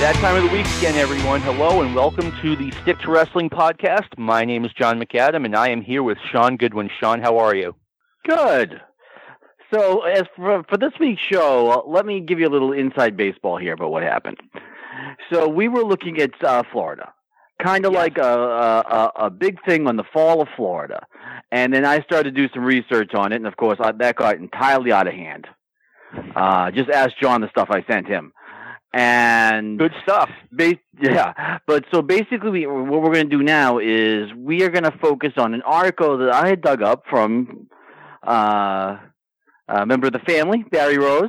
That time of the week again, everyone. Hello and welcome to the Stick to Wrestling podcast. My name is John McAdam, and I am here with Sean Goodwin. Sean, how are you? Good. So, as for this week's show, let me give you a little inside baseball here about what happened. So, we were looking at Florida, kind of like a big thing on the fall of Florida. And then I started to do some research on it, and of course, that got entirely out of hand. Just ask John the stuff I sent him. And good stuff. But so basically, what we're going to do now is we are going to focus on an article that I had dug up from a member of the family, Barry Rose,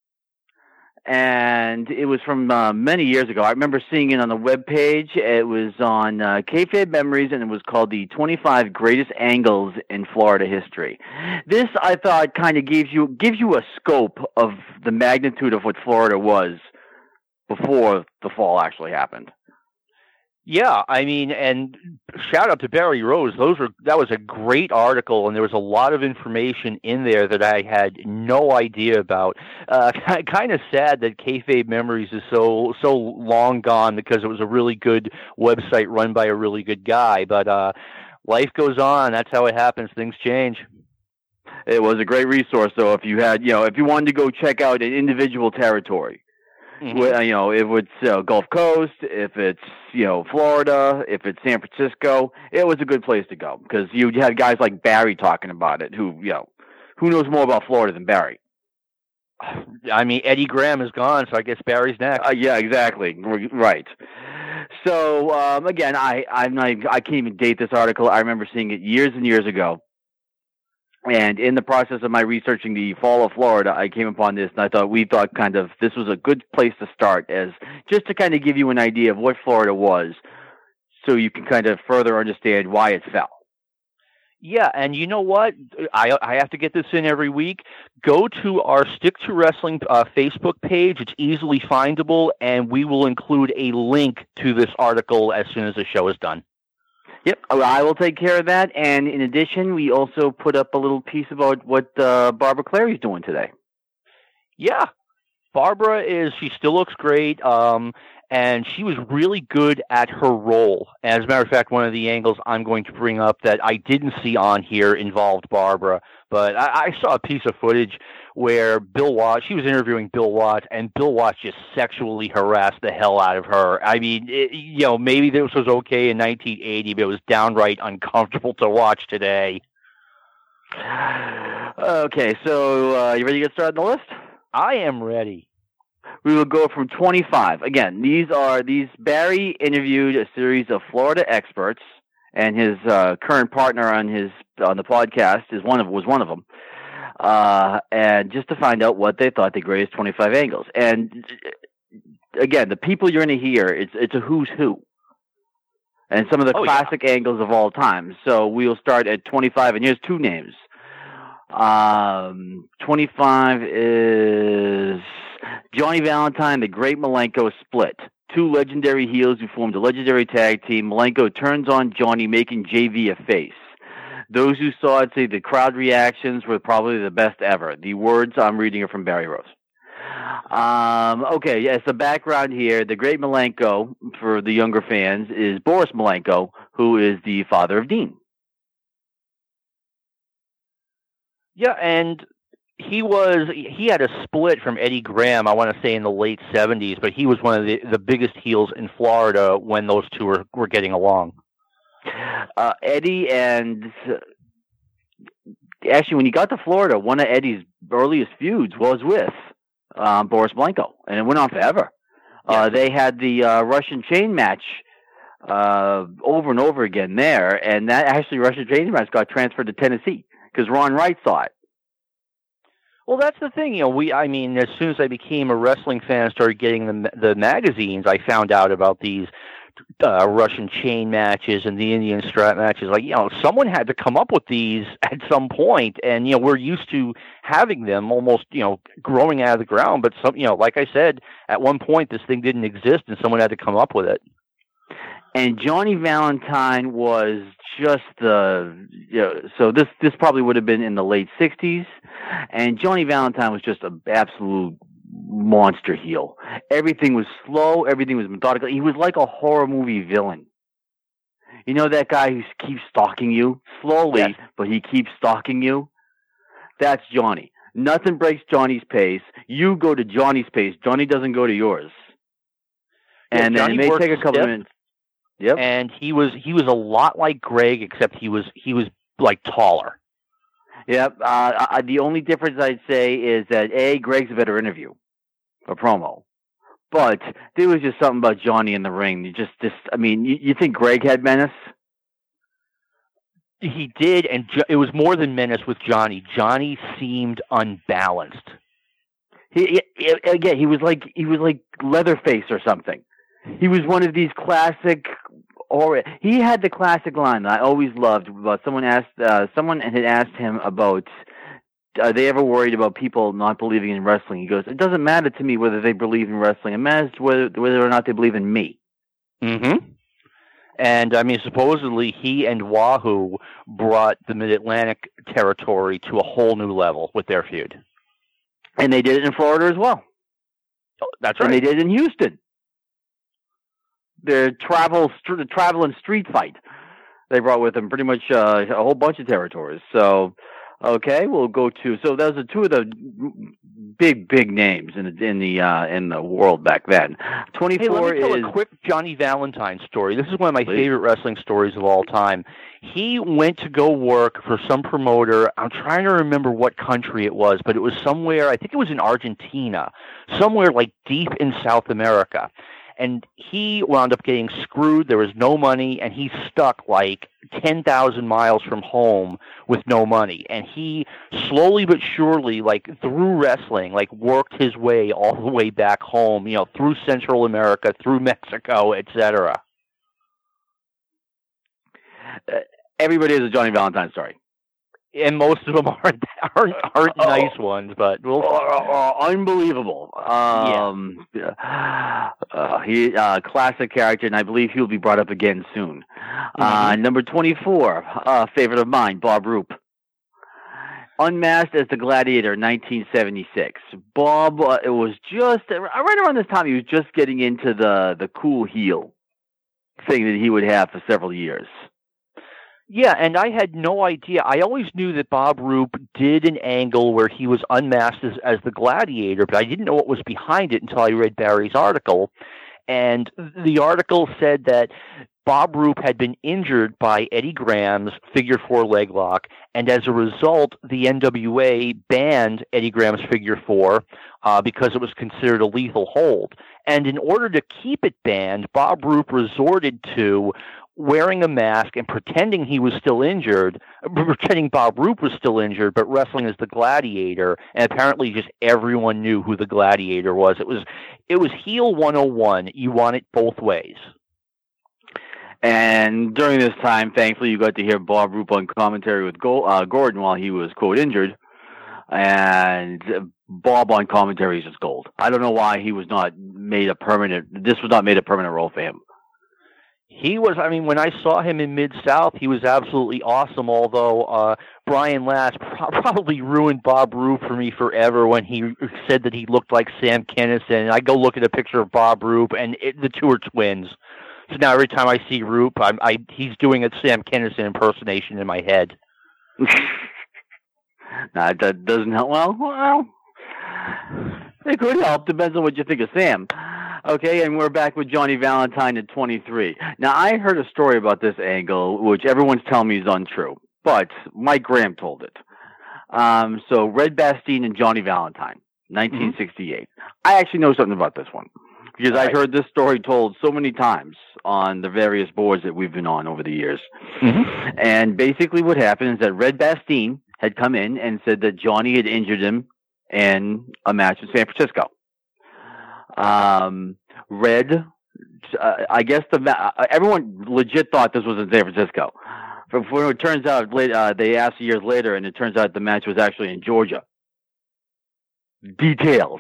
and it was from many years ago. I remember seeing it on the webpage. It was on Kayfabe Memories, and it was called the 25 Greatest Angles in Florida History. This, I thought, kind of gives you a scope of the magnitude of what Florida was before the fall actually happened. Yeah, I mean, and shout out to Barry Rose. That was a great article, and there was a lot of information in there that I had no idea about. Kind of sad that Kayfabe Memories is so long gone because it was a really good website run by a really good guy. But life goes on. That's how it happens. Things change. It was a great resource, though. If you wanted to go check out an individual territory. Mm-hmm. If it's Gulf Coast, if it's Florida, if it's San Francisco, it was a good place to go because you had guys like Barry talking about it. Who knows more about Florida than Barry? I mean, Eddie Graham is gone, so I guess Barry's next. Yeah, exactly. Right. So again, I can't even date this article. I remember seeing it years and years ago. And in the process of my researching the fall of Florida, I came upon this, and we thought kind of this was a good place to start, as just to kind of give you an idea of what Florida was, so you can kind of further understand why it fell. Yeah, and you know what? I have to get this in every week. Go to our Stick to Wrestling Facebook page. It's easily findable, and we will include a link to this article as soon as the show is done. Yep, I will take care of that. And in addition, we also put up a little piece about what Barbara Clary's doing today. Yeah, Barbara she still looks great, and she was really good at her role. As a matter of fact, one of the angles I'm going to bring up that I didn't see on here involved Barbara, but I saw a piece of footage where Bill Watts, she was interviewing Bill Watts, and Bill Watts just sexually harassed the hell out of her. I mean, maybe this was okay in 1980, but it was downright uncomfortable to watch today. Okay, so you ready to get started on the list? I am ready. We will go from 25. Again, these Barry interviewed a series of Florida experts, and his current partner on the podcast was one of them. And just to find out what they thought the greatest 25 angles. And again, the people you're going to hear, it's a who's who. And some of the classic angles of all time. So we'll start at 25, and here's two names. 25 is Johnny Valentine, the Great Malenko Split. Two legendary heels who formed a legendary tag team. Malenko turns on Johnny, making JV a face. Those who saw it say the crowd reactions were probably the best ever. The words I'm reading are from Barry Rose. Okay, yes, the background here, the Great Malenko, for the younger fans, is Boris Malenko, who is the father of Dean. Yeah, and he had a split from Eddie Graham, I want to say in the late 70s, but he was one of the biggest heels in Florida when those two were getting along. Eddie, and actually when he got to Florida, one of Eddie's earliest feuds was with Boris Malenko, and it went on forever. Yeah. They had the Russian chain match over and over again there, and that actually Russian chain match got transferred to Tennessee because Ron Wright saw it. Well, that's the thing, as soon as I became a wrestling fan and started getting the magazines, I found out about these Russian chain matches and the Indian strap matches. Someone had to come up with these at some point, and we're used to having them almost growing out of the ground. But like I said, at one point this thing didn't exist, and someone had to come up with it. And Johnny Valentine was just so this probably would have been in the late 60s, and Johnny Valentine was just an absolute monster heel. Everything was slow. Everything was methodical. He was like a horror movie villain. You know that guy who keeps stalking you slowly, Yes. but he keeps stalking you? That's Johnny. Nothing breaks Johnny's pace. You go to Johnny's pace. Johnny doesn't go to yours. Yeah, And then Johnny it may works take a couple stiff. minutes. Yep. And he was a lot like Greg, except he was like taller. Yep. The only difference I'd say is that Greg's a better interview, a promo. But there was just something about Johnny in the ring. You think Greg had menace? He did, and it was more than menace with Johnny. Johnny seemed unbalanced. He was like Leatherface or something. He was one of these classic. Or he had the classic line that I always loved. About someone had asked him about, are they ever worried about people not believing in wrestling? He goes, it doesn't matter to me whether they believe in wrestling. It matters whether or not they believe in me. Mm-hmm. And I mean, supposedly he and Wahoo brought the Mid-Atlantic territory to a whole new level with their feud. And they did it in Florida as well. That's right. And they did it in Houston. Their travel and street fight. They brought with them pretty much a whole bunch of territories. So, okay, we'll go to. So those are two of the big names in the world back then. 24 Hey, let me tell is a quick Johnny Valentine story. This is one of my favorite wrestling stories of all time. He went to go work for some promoter. I'm trying to remember what country it was, but it was somewhere. I think it was in Argentina, somewhere like deep in South America. And he wound up getting screwed. There was no money, and he's stuck like 10,000 miles from home with no money. And he slowly but surely, like through wrestling, like worked his way all the way back home, through Central America, through Mexico, etc. Everybody has a Johnny Valentine story. And most of them aren't nice ones, but unbelievable. He classic character, and I believe he'll be brought up again soon. Number 24, favorite of mine, Bob Roop. Unmasked as the Gladiator, 1976. Bob, it was just right around this time he was just getting into the cool heel thing that he would have for several years. Yeah, and I had no idea. I always knew that Bob Roop did an angle where he was unmasked as the Gladiator, but I didn't know what was behind it until I read Barry's article. And the article said that Bob Roop had been injured by Eddie Graham's Figure 4 leg lock, and as a result, the NWA banned Eddie Graham's Figure 4 because it was considered a lethal hold. And in order to keep it banned, Bob Roop resorted to wearing a mask and pretending he was still injured, pretending Bob Roop was still injured, but wrestling as the Gladiator, and apparently just everyone knew who the Gladiator was. It was heel 101. You want it both ways. And during this time, thankfully, you got to hear Bob Roop on commentary with Gordon while he was, quote, injured. And Bob on commentary is just gold. I don't know why he was not made a permanent, this was not made a permanent role for him. He was, I mean, when I saw him in Mid-South, he was absolutely awesome, although Brian Last probably ruined Bob Roop for me forever when he said that he looked like Sam Kinison. And I go look at a picture of Bob Roop, and the two are twins. So now every time I see Roop, he's doing a Sam Kinison impersonation in my head. Nah, that doesn't help. Well, it could help. Depends on what you think of Sam. Okay, and we're back with Johnny Valentine at 23. Now, I heard a story about this angle, which everyone's telling me is untrue, but Mike Graham told it. So, Red Bastien and Johnny Valentine, 1968. Mm-hmm. I actually know something about this one, because I've heard this story told so many times on the various boards that we've been on over the years. Mm-hmm. And basically what happened is that Red Bastien had come in and said that Johnny had injured him in a match in San Francisco. Red, I guess everyone legit thought this was in San Francisco. But when it turns out, they asked years later, and it turns out the match was actually in Georgia. Details.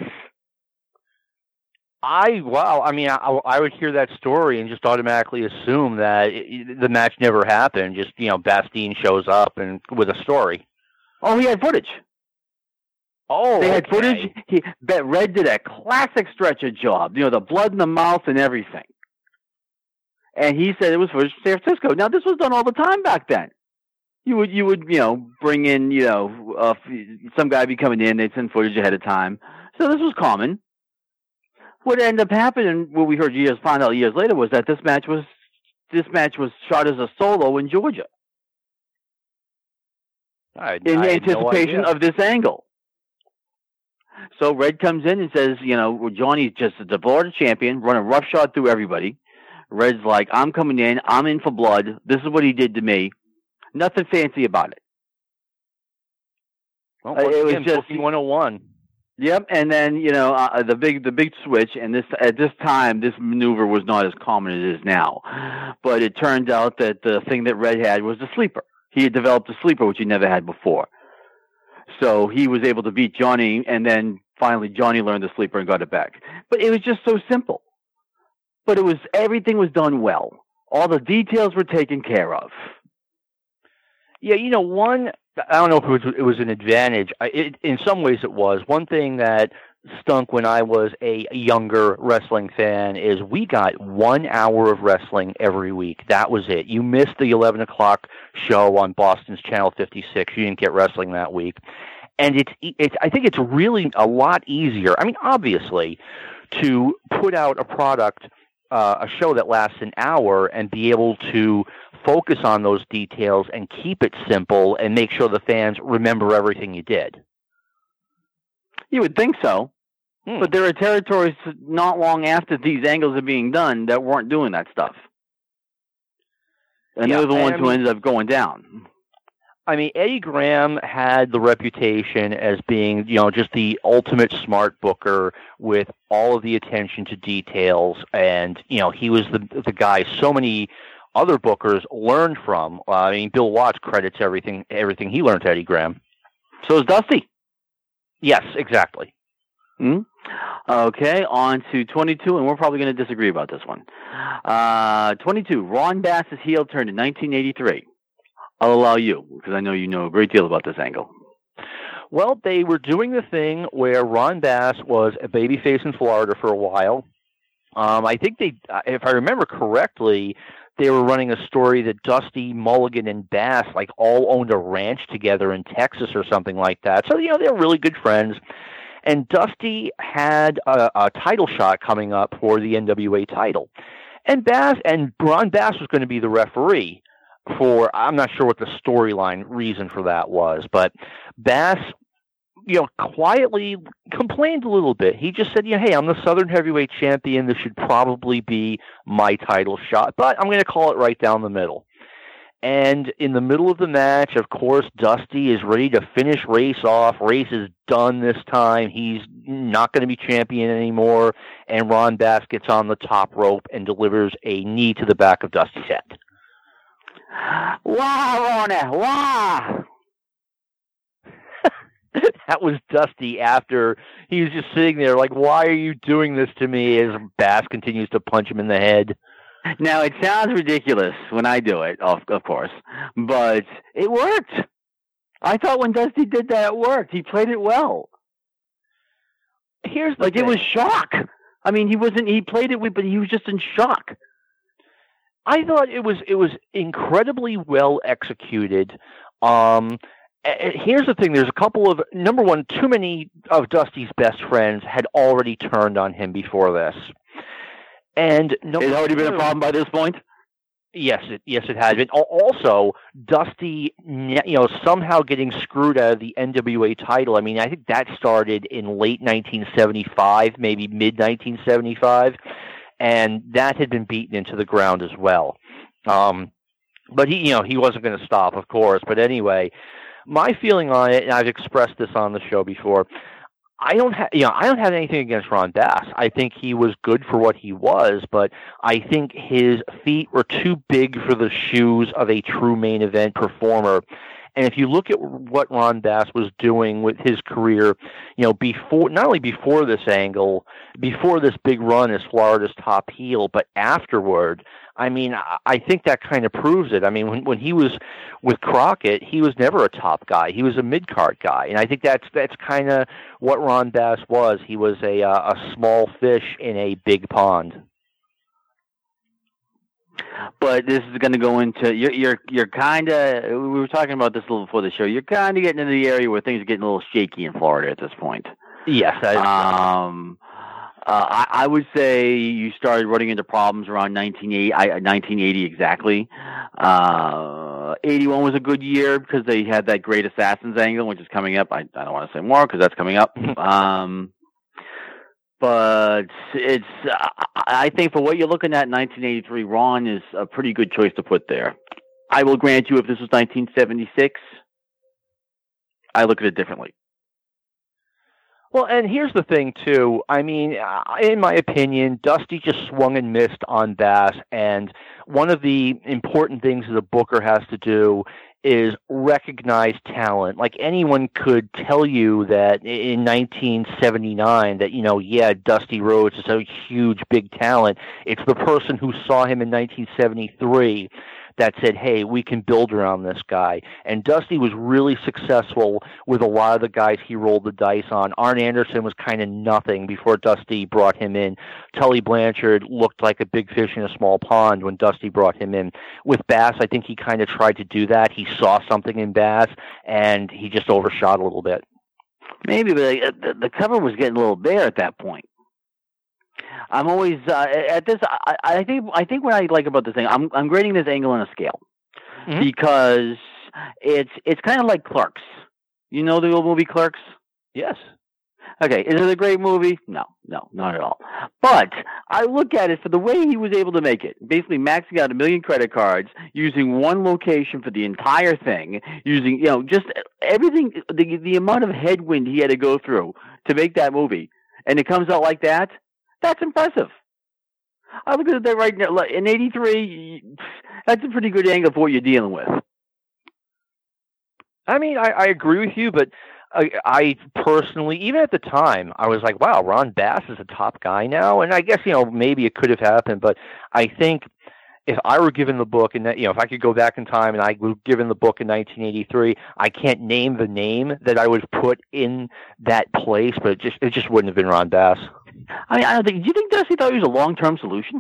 I would hear that story and just automatically assume that the match never happened. Just, Bastien shows up and with a story. Oh, he had footage. Oh, they had okay. footage. Red did a classic stretcher job. The blood in the mouth and everything. And he said it was footage from San Francisco. Now, this was done all the time back then. You would bring in, some guy be coming in. They'd send footage ahead of time. So this was common. What ended up happening, what we found out years later, was that this match was shot as a solo in Georgia. In anticipation of this angle. So Red comes in and says, Johnny's just the Florida champion, running roughshod through everybody. Red's like, I'm coming in. I'm in for blood. This is what he did to me. Nothing fancy about it. Well, it was just 101. Yep, and then the big switch, and at this time this maneuver was not as common as it is now. But it turned out that the thing that Red had was the sleeper. He had developed a sleeper which he never had before. So he was able to beat Johnny, and then finally Johnny learned the sleeper and got it back. But it was just so simple. But everything was done well. All the details were taken care of. Yeah, I don't know if it was an advantage. In some ways it was. One thing that stunk when I was a younger wrestling fan is we got 1 hour of wrestling every week. That was it. You missed the 11 o'clock show on Boston's Channel 56. You didn't get wrestling that week. And I think it's really a lot easier. I mean, obviously, to put out a product, a show that lasts an hour and be able to focus on those details and keep it simple and make sure the fans remember everything you did. You would think so. But there are territories not long after these angles are being done that weren't doing that stuff. And they're the ones who ended up going down. I mean, Eddie Graham had the reputation as being, just the ultimate smart booker with all of the attention to details. And, he was the guy so many other bookers learned from. I mean, Bill Watts credits everything he learned to Eddie Graham. So is Dusty. Yes, exactly. Okay, on to 22, and we're probably going to disagree about this one. 22, Ron Bass's heel turn in 1983. I'll allow you, because I know you know a great deal about this angle. Well, they were doing the thing where Ron Bass was a babyface in Florida for a while. I think if I remember correctly, they were running a story that Dusty, Mulligan, and Bass all owned a ranch together in Texas or something like that. So, they were really good friends. And Dusty had a title shot coming up for the NWA title. And Ron Bass was going to be the referee I'm not sure what the storyline reason for that was, but Bass, quietly complained a little bit. He just said, hey, I'm the Southern Heavyweight Champion. This should probably be my title shot, but I'm going to call it right down the middle. And in the middle of the match, of course, Dusty is ready to finish Race off. Race is done this time. He's not going to be champion anymore. And Ron Bass gets on the top rope and delivers a knee to the back of Dusty's head. Wow, Ronnie, wow. That was Dusty after he was just sitting there like, why are you doing this to me? As Bass continues to punch him in the head. Now, it sounds ridiculous when I do it, of course, but it worked. I thought when Dusty did that, it worked. He played it well. Here's the thing. It was shock. I mean, he played it, but he was just in shock. I thought it was incredibly well executed. Here's the thing. There's a couple of, number one, too many of Dusty's best friends had already turned on him before this. And it had already been a problem by this point? Yes, it had been. Also, Dusty, somehow getting screwed out of the NWA title. I mean, I think that started in late 1975, maybe mid-1975, and that had been beaten into the ground as well. But he wasn't going to stop, of course. But anyway, my feeling on it, and I've expressed this on the show before, I don't have anything against Ron Bass. I think he was good for what he was, but I think his feet were too big for the shoes of a true main event performer. And if you look at what Ron Bass was doing with his career, before, not only before this angle, before this big run as Florida's top heel, but afterward, I mean, I think that kind of proves it. I mean, when he was with Crockett, he was never a top guy. He was a mid-card guy, and I think that's kind of what Ron Bass was. He was a small fish in a big pond. But this is going to go into you're kind of. We were talking about this a little before the show. You're kind of getting into the area where things are getting a little shaky in Florida at this point. Yes. I would say you started running into problems around 1980 exactly. 81 was a good year because they had that Great Assassins angle, which is coming up. I don't want to say more because that's coming up. But it's, I think for what you're looking at in 1983, Ron is a pretty good choice to put there. I will grant you if this was 1976, I look at it differently. Well, and here's the thing, too. I mean, in my opinion, Dusty just swung and missed on Bass, and one of the important things that a booker has to do is recognize talent. Like, anyone could tell you that in 1979 that, yeah, Dusty Rhodes is a huge, big talent. It's the person who saw him in 1973 that said, hey, we can build around this guy. And Dusty was really successful with a lot of the guys he rolled the dice on. Arn Anderson was kind of nothing before Dusty brought him in. Tully Blanchard looked like a big fish in a small pond when Dusty brought him in. With Bass, I think he kind of tried to do that. He saw something in Bass, and he just overshot a little bit. Maybe, but the cover was getting a little bare at that point. I'm always at this. I think what I like about this thing, I'm grading this angle on a scale because it's kind of like Clerks. You know the old movie Clerks? Yes. Okay. Is it a great movie? No, not at all. But I look at it for the way he was able to make it. Basically, maxing out 1 million credit cards, using one location for the entire thing, using just everything. The amount of headwind he had to go through to make that movie, and it comes out like that. That's impressive. I look at that right now. In 83, that's a pretty good angle for what you're dealing with. I mean, I agree with you, but I personally, even at the time, I was like, wow, Ron Bass is a top guy now. And I guess, maybe it could have happened, but I think if I were given the book and that, if I could go back in time and I was given the book in 1983, I can't name the name that I would put in that place, but it just wouldn't have been Ron Bass. I mean, I don't think. Do you think Dusty thought he was a long-term solution?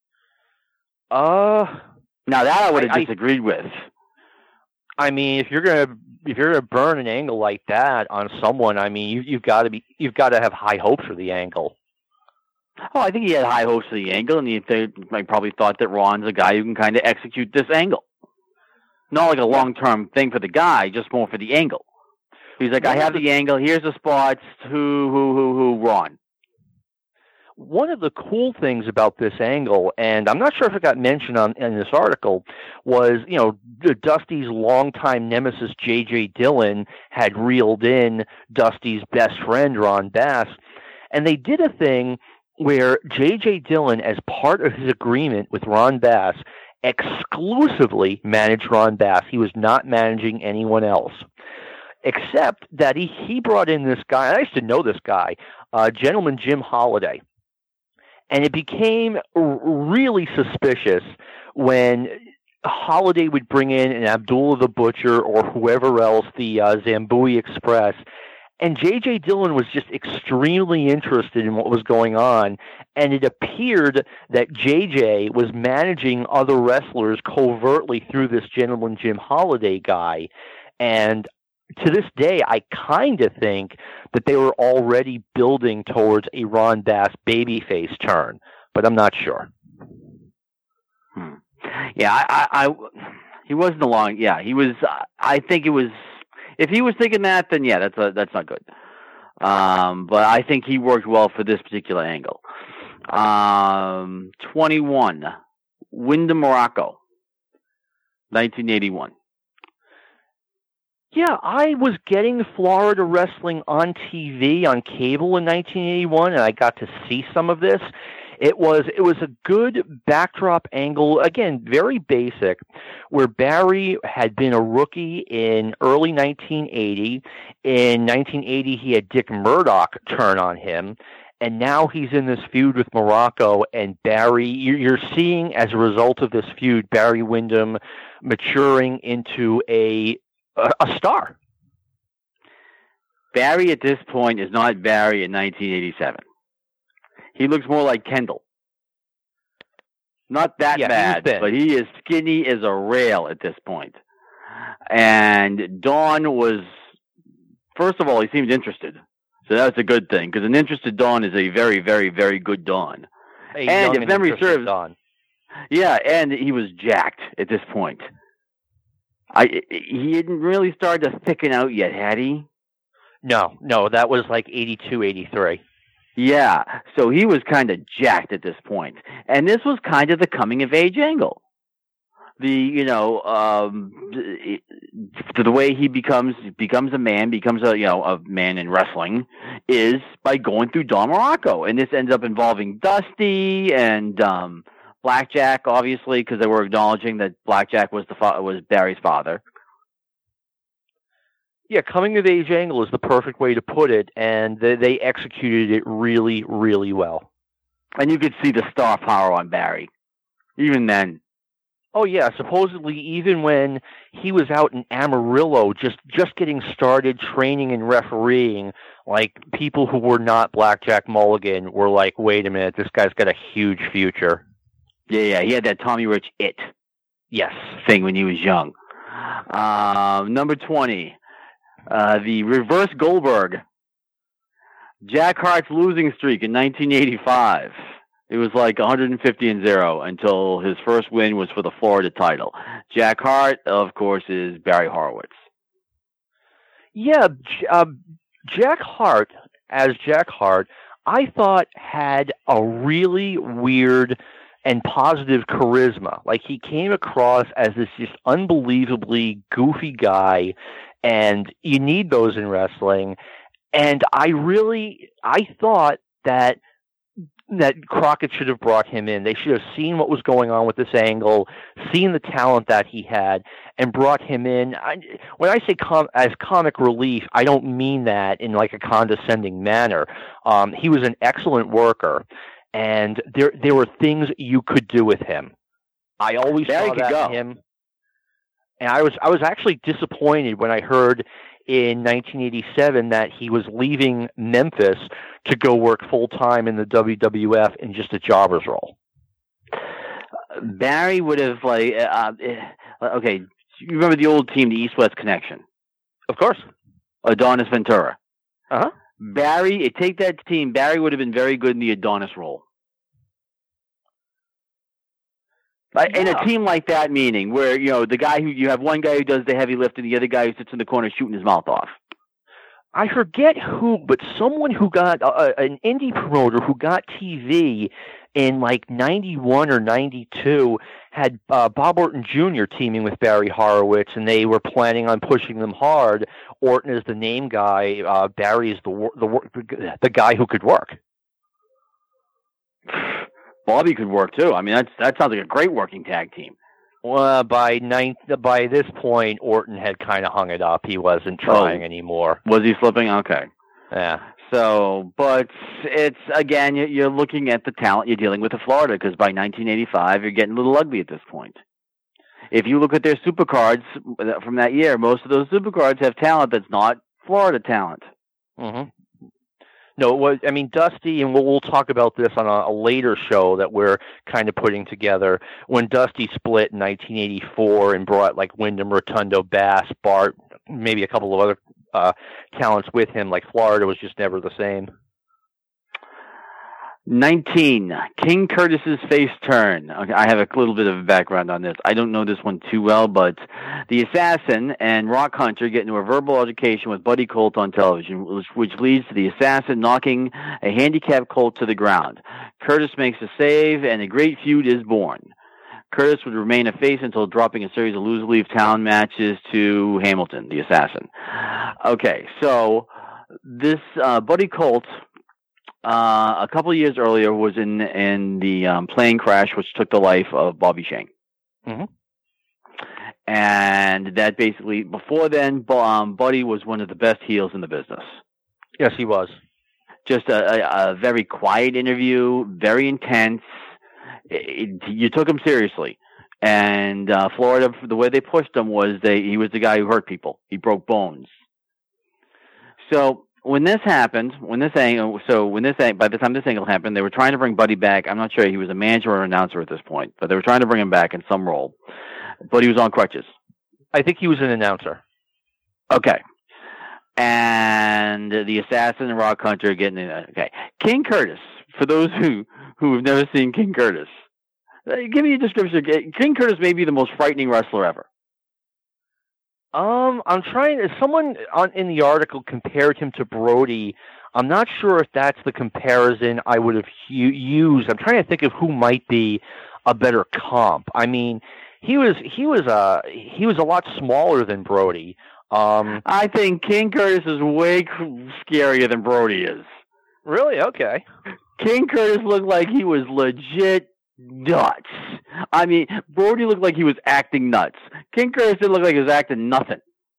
Now that I would have disagreed with. I mean, if you're gonna burn an angle like that on someone, I mean, you've got to have high hopes for the angle. Oh, I think he had high hopes for the angle, and they probably thought that Ron's a guy who can kind of execute this angle. Not like a long-term thing for the guy, just more for the angle. He's like, I have the angle. Here's the spots. Who, Ron. One of the cool things about this angle, and I'm not sure if it got mentioned in this article, was, Dusty's longtime nemesis, J.J. Dillon, had reeled in Dusty's best friend, Ron Bass. And they did a thing where J.J. Dillon, as part of his agreement with Ron Bass, exclusively managed Ron Bass. He was not managing anyone else. Except that he brought in this guy, and I used to know this guy, gentleman Jim Holiday. And it became really suspicious when Holiday would bring in an Abdullah the Butcher or whoever else, the Zambui Express. And J.J. Dillon was just extremely interested in what was going on. And it appeared that J.J. was managing other wrestlers covertly through this gentleman Jim Holiday guy. And to this day, I kind of think that they were already building towards a Ron Bass babyface turn, but I'm not sure. Yeah, he wasn't along. Yeah, he was. I think it was. If he was thinking that, then yeah, that's not good. But I think he worked well for this particular angle. 21, Wyndham Morocco, 1981. Yeah, I was getting Florida wrestling on TV, on cable in 1981, and I got to see some of this. It was a good backdrop angle, again, very basic, where Barry had been a rookie in early 1980. In 1980, he had Dick Murdoch turn on him, and now he's in this feud with Morocco, and Barry, you're seeing as a result of this feud, Barry Windham maturing into a star. Barry at this point is not Barry in 1987. He looks more like Kendall. Not that bad, but he is skinny as a rail at this point. And Don was, first of all, he seemed interested. So that's a good thing, because an interested Don is a very, very, very good Don. And if memory serves, Don. Yeah, and he was jacked at this point. He hadn't really started to thicken out yet, had he? No, that was like 82, 83. Yeah, so he was kind of jacked at this point. And this was kind of the coming-of-age angle. The way he becomes a man, becomes a man in wrestling, is by going through Don Morocco. And this ends up involving Dusty and Blackjack, obviously, because they were acknowledging that Blackjack was was Barry's father. Yeah, coming of age angle is the perfect way to put it, and they executed it really, really well. And you could see the star power on Barry, even then. Oh yeah, supposedly even when he was out in Amarillo, just getting started training and refereeing, like people who were not Blackjack Mulligan were like, "Wait a minute, this guy's got a huge future." Yeah, he had that Tommy Rich thing when he was young. Number 20. The Reverse Goldberg. Jack Hart's losing streak in 1985. It was like 150-0 until his first win was for the Florida title. Jack Hart, of course, is Barry Horowitz. Yeah, Jack Hart, as Jack Hart, I thought had a really weird and positive charisma. Like, he came across as this just unbelievably goofy guy, and you need those in wrestling. And I thought that Crockett should have brought him in. They should have seen what was going on with this angle, seen the talent that he had, and brought him in. When I say as comic relief, I don't mean that in like a condescending manner. He was an excellent worker, and there were things you could do with him. I always saw that in him. And I was actually disappointed when I heard in 1987 that he was leaving Memphis to go work full-time in the WWF in just a jobber's role. Barry would have, okay, you remember the old team, the East-West Connection? Of course. Adonis Ventura. Uh-huh. Take that team, Barry would have been very good in the Adonis role. In a team like that, meaning where, the guy you have one guy who does the heavy lift and the other guy who sits in the corner shooting his mouth off. I forget who, but someone who got an indie promoter who got TV in like 91 or 92 had Bob Orton Jr. teaming with Barry Horowitz, and they were planning on pushing them hard. Orton is the name guy. Barry is the guy who could work. Bobby could work too. I mean, that sounds like a great working tag team. Well, by this point, Orton had kind of hung it up. He wasn't trying anymore. Was he slipping? Okay. Yeah. So, but it's, again, you're looking at the talent you're dealing with in Florida, because by 1985, you're getting a little ugly at this point. If you look at their supercards from that year, most of those supercards have talent that's not Florida talent. Mm-hmm. No, Dusty, and we'll talk about this on a later show that we're kind of putting together. When Dusty split in 1984 and brought like Wyndham, Rotundo, Bass, Bart, maybe a couple of other talents with him, like Florida was just never the same. 19, King Curtis's face turn. Okay, I have a little bit of background on this. I don't know this one too well, but the Assassin and Rock Hunter get into a verbal altercation with Buddy Colt on television, which leads to the Assassin knocking a handicapped Colt to the ground. Curtis makes a save, and a great feud is born. Curtis would remain a face until dropping a series of loser-leave town matches to Hamilton, the Assassin. Okay, so this Buddy Colt, a couple of years earlier, was in the plane crash which took the life of Bobby Shane. Mm-hmm. And that basically, before then, Buddy was one of the best heels in the business. Yes, he was. just a very quiet interview, very intense. You took him seriously. And Florida, the way they pushed him was he was the guy who hurt people. He broke bones. So when this happened, by the time this angle happened, they were trying to bring Buddy back. I'm not sure he was a manager or an announcer at this point, but they were trying to bring him back in some role. But he was on crutches. I think he was an announcer. Okay. And the Assassin and Rock Hunter getting in. Okay. King Curtis, for those who have never seen King Curtis, give me a description. King Curtis may be the most frightening wrestler ever. I'm trying. Someone in the article compared him to Brody. I'm not sure if that's the comparison I would have used. I'm trying to think of who might be a better comp. I mean, he was a lot smaller than Brody. I think King Curtis is way scarier than Brody is. Really? Okay. King Curtis looked like he was legit nuts. I mean, Brody looked like he was acting nuts. King Curtis didn't look like he was acting nothing.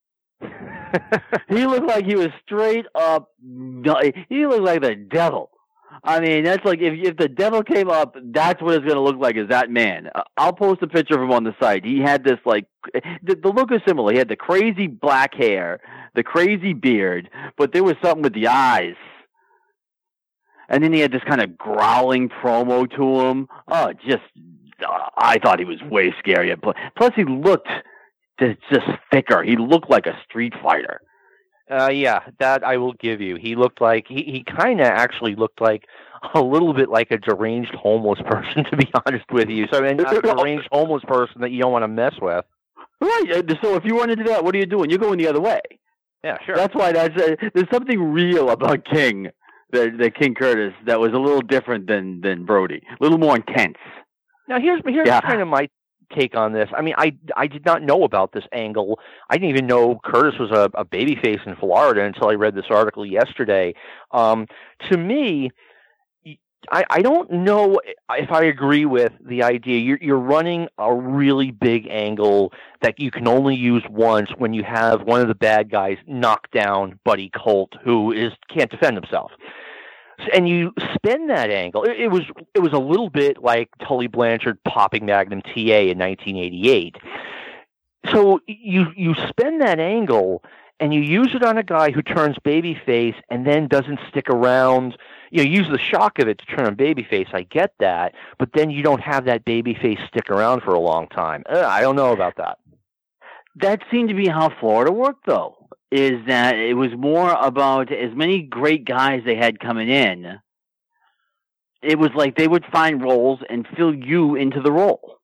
He looked like he was straight up. He looked like the devil. I mean, that's like if the devil came up, that's what it's going to look like, is that man. I'll post a picture of him on the site. He had this, like, the look is similar. He had the crazy black hair, the crazy beard, but there was something with the eyes. And then he had this kind of growling promo to him. Oh, I thought he was way scarier. Plus, he looked just thicker. He looked like a street fighter. Yeah, that I will give you. He looked like he kind of actually looked like a little bit like a deranged homeless person, to be honest with you. So, I mean, not a deranged homeless person that you don't want to mess with. Right. So, if you run into that, what are you doing? You're going the other way. Yeah, sure. That's why there's something real about King. The King Curtis that was a little different than Brody, a little more intense. Now here's kind of my take on this. I mean, I did not know about this angle. I didn't even know Curtis was a babyface in Florida until I read this article yesterday. To me, I don't know if I agree with the idea. You're running a really big angle that you can only use once when you have one of the bad guys knock down Buddy Colt, who can't defend himself. And you spin that angle. It was a little bit like Tully Blanchard popping Magnum TA in 1988. So you spin that angle and you use it on a guy who turns babyface and then doesn't stick around. You use the shock of it to turn him babyface. I get that, but then you don't have that babyface stick around for a long time. I don't know about that. That seemed to be how Florida worked, though. Is that it was more about as many great guys they had coming in. It was like they would find roles and fill you into the role,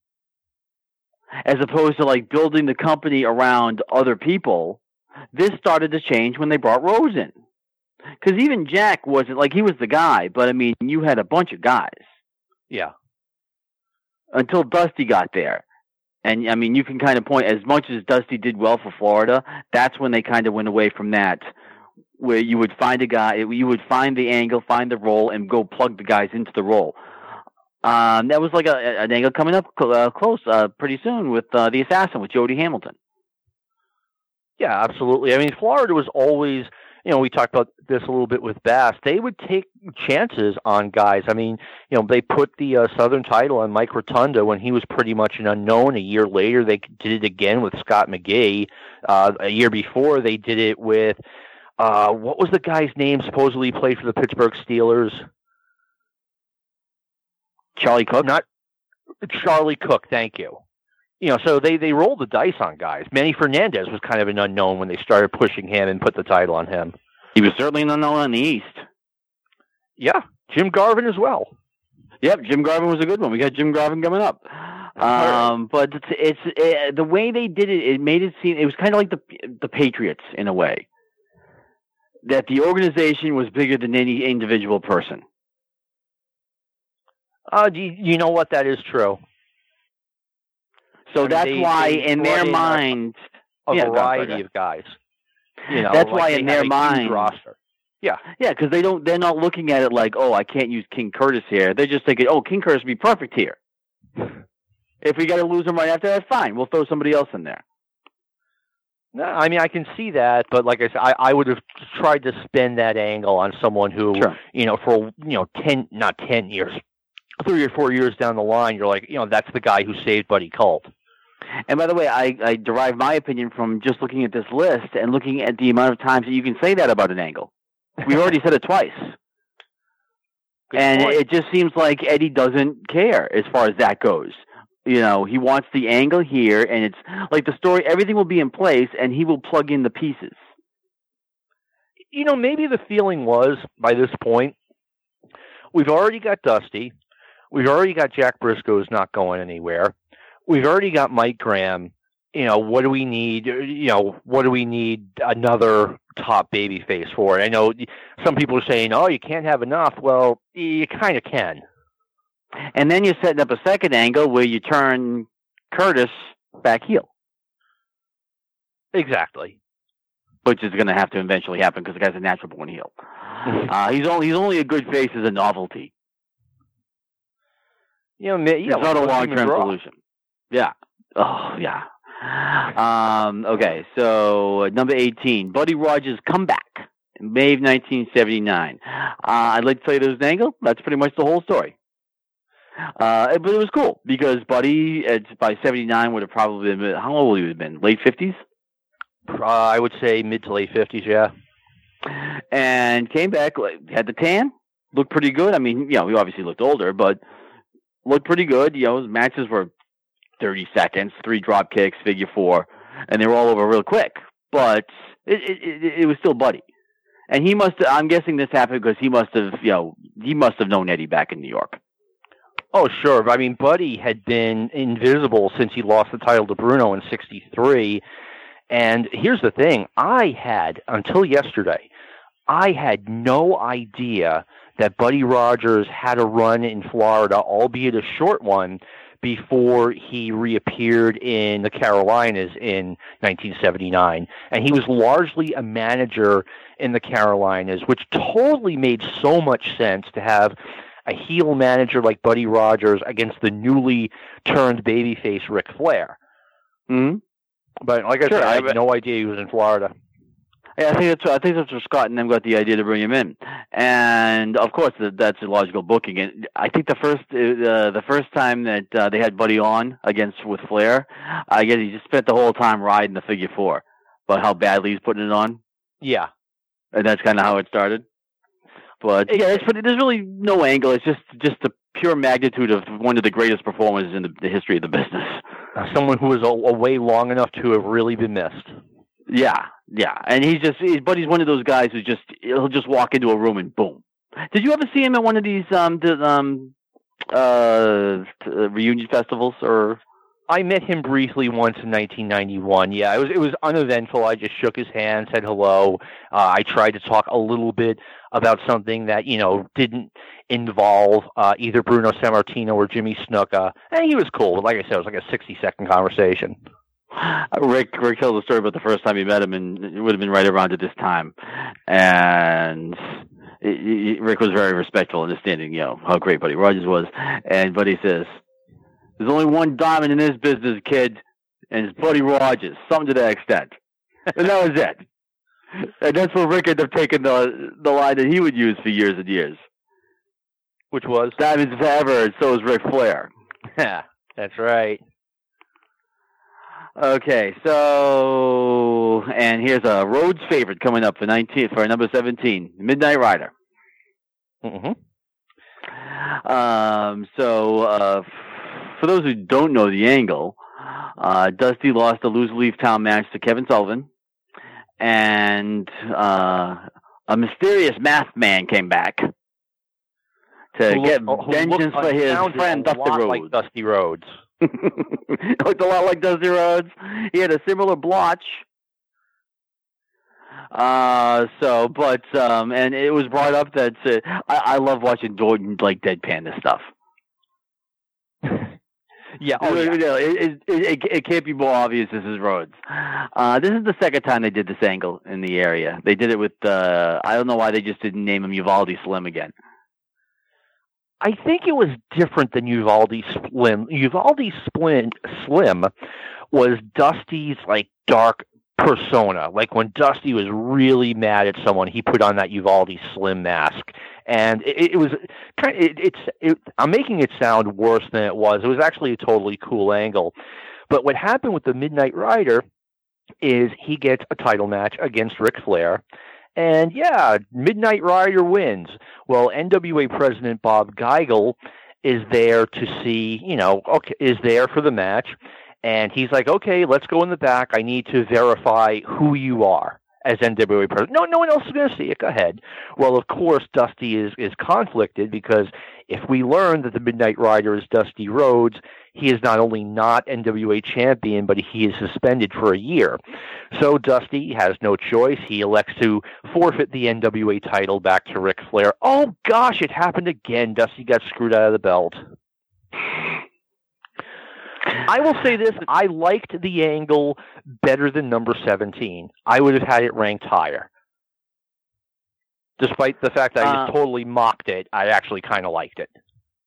as opposed to like building the company around other people. This started to change when they brought Rose in, because even Jack wasn't like he was the guy, but I mean you had a bunch of guys. Yeah. Until Dusty got there. And, I mean, you can kind of point, as much as Dusty did well for Florida, that's when they kind of went away from that, where you would find a guy, you would find the angle, find the role, and go plug the guys into the role. That was like an angle coming up close pretty soon with The Assassin, with Jody Hamilton. Yeah, absolutely. I mean, Florida was always, we talked about this a little bit with Bass. They would take chances on guys. I mean, they put the Southern title on Mike Rotunda when he was pretty much an unknown. A year later, they did it again with Scott McGee. A year before, they did it with, what was the guy's name supposedly played for the Pittsburgh Steelers? Charlie Cook? Not Charlie Cook, thank you. So they rolled the dice on guys. Manny Fernandez was kind of an unknown when they started pushing him and put the title on him. He was certainly an unknown on the East. Yeah, Jim Garvin as well. Yep, Jim Garvin was a good one. We got Jim Garvin coming up. But it's the way they did it. It made it seem it was kind of like the Patriots in a way. That the organization was bigger than any individual person. You know what? That is true. So that's why in their mind, a variety of guys. That's why in their mind, roster. Yeah, because they're not looking at it like, oh, I can't use King Curtis here. They're just thinking, oh, King Curtis would be perfect here. If we got to lose him right after that, fine. We'll throw somebody else in there. No, I mean I can see that, but like I said, I would have tried to spin that angle on someone who, Sure. For 10 years, 3 or 4 years down the line, you're like, that's the guy who saved Buddy Colt. And by the way, I derive my opinion from just looking at this list and looking at the amount of times that you can say that about an angle. We already said it twice. Good and point. it just seems like Eddie doesn't care as far as that goes. He wants the angle here, and it's like the story, everything will be in place, and he will plug in the pieces. Maybe the feeling was, by this point, we've already got Dusty. We've already got Jack Briscoe's not going anywhere. We've already got Mike Graham. What do we need? What do we need another top babyface for? I know some people are saying, oh, you can't have enough. Well, you kind of can. And then you're setting up a second angle where you turn Curtis back heel. Exactly. Which is going to have to eventually happen because the guy's a natural born heel. He's only a good face as a novelty. It's not a long-term solution. Yeah. Oh, yeah. Okay, so number 18, Buddy Rogers' comeback in May of 1979. I'd like to tell you there's an angle. That's pretty much the whole story. But it was cool because Buddy, by 79, would have probably been, how old would he have been? Late 50s? I would say mid to late 50s, yeah. And came back, had the tan, looked pretty good. I mean, he obviously looked older, but looked pretty good. His matches were 30 seconds, 3 drop kicks, figure 4, and they were all over real quick. But it was still Buddy. And he must, I'm guessing this happened because he must have known Eddie back in New York. Oh, sure. I mean, Buddy had been invisible since he lost the title to Bruno in '63. And here's the thing. Until yesterday, I had no idea that Buddy Rogers had a run in Florida, albeit a short one, before he reappeared in the Carolinas in 1979. And he was largely a manager in the Carolinas, which totally made so much sense to have a heel manager like Buddy Rogers against the newly turned babyface Ric Flair. Mm-hmm. But like I said, I had no idea he was in Florida. Yeah, I think that's where Scott and them got the idea to bring him in, and of course that's a logical booking. And I think the first time that they had Buddy on with Flair, I guess he just spent the whole time riding the figure 4, but how badly he's putting it on. Yeah, and that's kind of how it started. But yeah, there's really no angle. It's just the pure magnitude of one of the greatest performers in the history of the business. Someone who was away long enough to have really been missed. Yeah, and Buddy's one of those guys he'll just walk into a room and boom. Did you ever see him at one of these reunion festivals or? I met him briefly once in 1991. Yeah, it was uneventful. I just shook his hand, said hello. I tried to talk a little bit about something that didn't involve either Bruno Sammartino or Jimmy Snuka, and he was cool. Like I said, it was like a 60-second conversation. Rick tells a story about the first time he met him, and it would have been right around at this time. And Rick was very respectful, understanding how great Buddy Rogers was. And Buddy says, "There's only one diamond in this business, kid, and it's Buddy Rogers." Something to that extent. And that was it. And that's where Rick ended up taking the line that he would use for years and years. Which was? Diamonds forever, and so is Ric Flair. Yeah, that's right. Okay, so, and here's a Rhodes favorite coming up for number 17, Midnight Rider. Mm-hmm. For those who don't know the angle, Dusty lost a lose-leave town match to Kevin Sullivan, and a mysterious math man came back to get vengeance for his friend Dusty Rhodes. Like Dusty Rhodes. Looked a lot like Dusty Rhodes. He had a similar blotch. And it was brought up that I love watching Jordan deadpan this stuff. Yeah, it can't be more obvious this is Rhodes. This is the second time they did this angle in the area. They did it with I don't know why they just didn't name him Uvalde Slim again. I think it was different than Uvalde Slim. Uvalde Slim was Dusty's dark persona. Like when Dusty was really mad at someone, he put on that Uvalde Slim mask, and it was kind of, I'm making it sound worse than it was. It was actually a totally cool angle. But what happened with the Midnight Rider is he gets a title match against Ric Flair. And yeah, Midnight Rider wins. Well, NWA President Bob Geigel is there to see, is there for the match. And he's like, okay, let's go in the back. I need to verify who you are as NWA president. No one else is going to see it. Go ahead. Well, of course, Dusty is conflicted because if we learn that the Midnight Rider is Dusty Rhodes, he is not only not NWA champion, but he is suspended for a year. So Dusty has no choice. He elects to forfeit the NWA title back to Ric Flair. Oh, gosh, it happened again. Dusty got screwed out of the belt. I will say this, I liked the angle better than number 17. I would have had it ranked higher. Despite the fact that I just totally mocked it, I actually kind of liked it.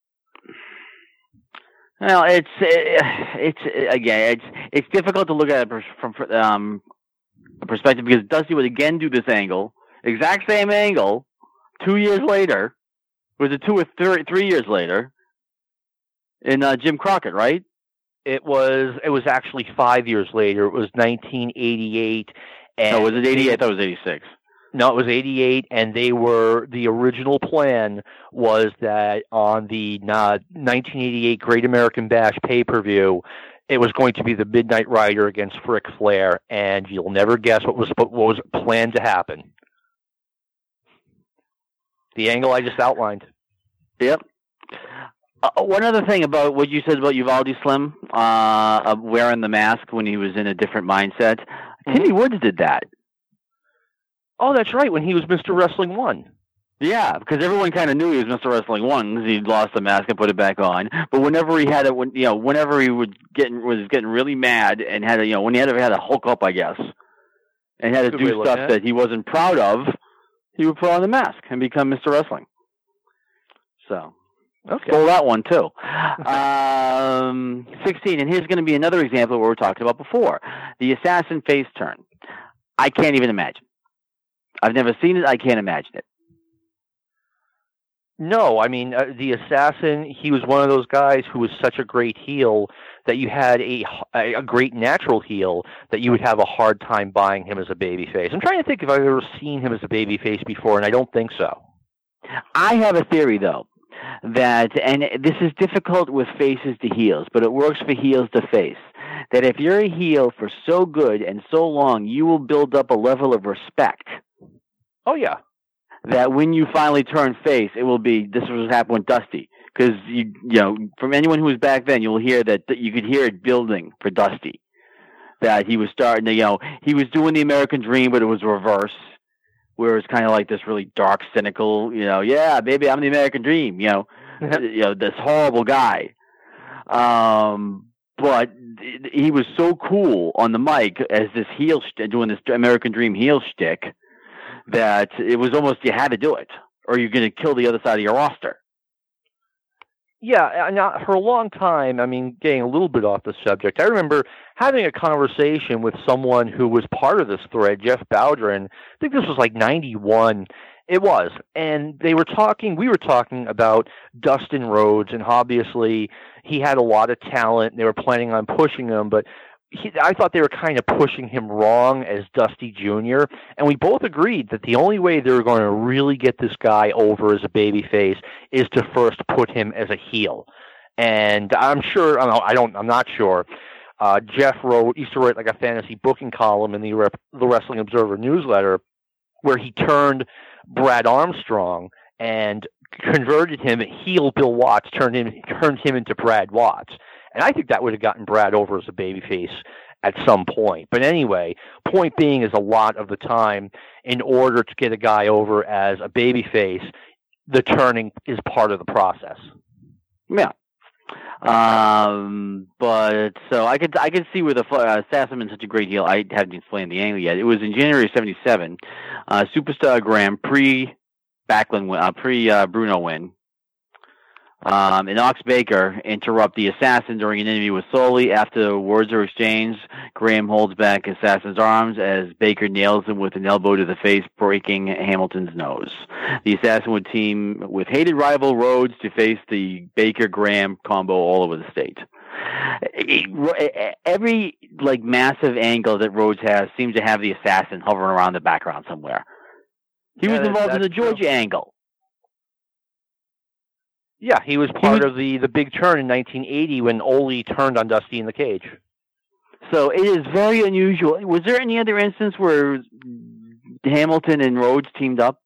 Well, it's difficult to look at it from a perspective because Dusty would again do this angle, exact same angle, 2 years later. Was it 2 or 3 years later? In Jim Crockett, right? It was actually 5 years later. It was 1988. And was it 88? I thought it was 86. No, it was 88, and the original plan was that on the 1988 Great American Bash pay-per-view, it was going to be the Midnight Rider against Ric Flair, and you'll never guess what was planned to happen. The angle I just outlined. Yep. One other thing about what you said about Uvalde Slim wearing the mask when he was in a different mindset. Timmy Woods did that. Oh, that's right, when he was Mr. Wrestling 1. Yeah, because everyone kind of knew he was Mr. Wrestling 1 because he'd lost the mask and put it back on. But whenever he had it, whenever he was getting really mad and had when he had to Hulk up, I guess, and had to do stuff that he wasn't proud of, he would put on the mask and become Mr. Wrestling. So. Okay. Stole that one, too. 16, and here's going to be another example of what we were talking about before. The assassin face turn. I can't even imagine. I've never seen it. I can't imagine it. No, I mean, the assassin, he was one of those guys who was such a great heel that you had a great natural heel that you would have a hard time buying him as a babyface. I'm trying to think if I've ever seen him as a babyface before, and I don't think so. I have a theory, though. That, and this is difficult with faces to heels, but it works for heels to face. That if you're a heel for so good and so long, you will build up a level of respect. Oh, yeah. That when you finally turn face, it will be, this was what happened with Dusty. Because, from anyone who was back then, you'll hear that you could hear it building for Dusty. That he was starting to, he was doing the American Dream, but it was reverse. Where it's kind of like this really dark, cynical, yeah, baby, I'm the American Dream, this horrible guy. But he was so cool on the mic as this heel, doing this American Dream heel shtick, that it was almost you had to do it, or you're going to kill the other side of your roster. Yeah, now for a long time, I mean, getting a little bit off the subject, I remember having a conversation with someone who was part of this thread, Jeff Bowdren. I think this was like 91. It was. And we were talking about Dustin Rhodes, and obviously he had a lot of talent. They were planning on pushing him, but I thought they were kind of pushing him wrong as Dusty Jr., and we both agreed that the only way they were going to really get this guy over as a babyface is to first put him as a heel. And I'm not sure. Jeff used to write like a fantasy booking column in the Wrestling Observer newsletter where he turned Brad Armstrong and converted him heel Bill Watts, turned him into Brad Watts. And I think that would have gotten Brad over as a babyface at some point. But anyway, point being is a lot of the time, in order to get a guy over as a babyface, the turning is part of the process. Yeah. But so I could see where the Sassaman's such a great heel. I haven't explained the angle yet. It was in January '77, Superstar Graham pre-Bruno win. And Ox Baker interrupt the assassin during an interview with Sully. After words are exchanged, Graham holds back Assassin's arms as Baker nails him with an elbow to the face, breaking Hamilton's nose. The assassin would team with hated rival Rhodes to face the Baker-Graham combo all over the state. Every massive angle that Rhodes has seems to have the assassin hovering around the background somewhere. He was involved in the Georgia angle. Yeah, he was part of the big turn in 1980 when Ole turned on Dusty in the cage. So it is very unusual. Was there any other instance where Hamilton and Rhodes teamed up?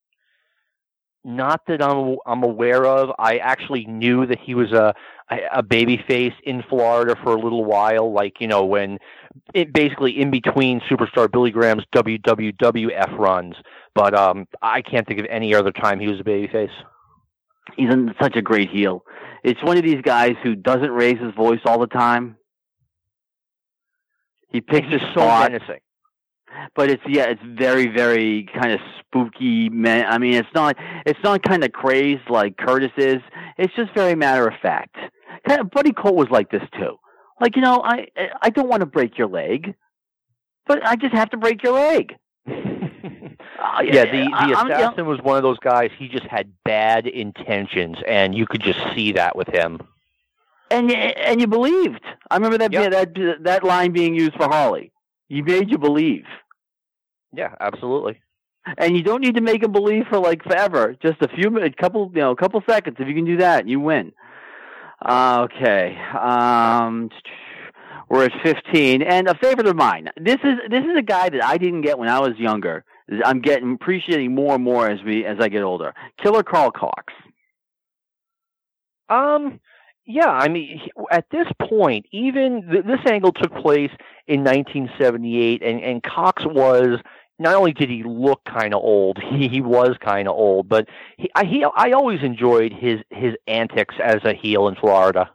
Not that I'm aware of. I actually knew that he was a babyface in Florida for a little while, when basically in between Superstar Billy Graham's WWF runs. But I can't think of any other time he was a babyface. He's such a great heel. It's one of these guys who doesn't raise his voice all the time. He picks his spot. Menacing. But it's very, very kind of spooky. I mean, it's not kind of crazed like Curtis is. It's just very matter of fact. Kind of, Buddy Cole was like this too. I don't want to break your leg, but I just have to break your leg. The assassin was one of those guys. He just had bad intentions, and you could just see that with him. And you believed. I remember that line being used for Harley. He made you believe. Yeah, absolutely. And you don't need to make him believe for forever. Just a few minutes, couple seconds. If you can do that, you win. Okay. We're at 15, and a favorite of mine. This is a guy that I didn't get when I was younger. I'm appreciating more and more as I get older. Killer Carl Cox. Yeah, I mean, at this point, even this angle took place in 1978, and Cox was, not only did he look kind of old, he was kind of old, but I always enjoyed his antics as a heel in Florida.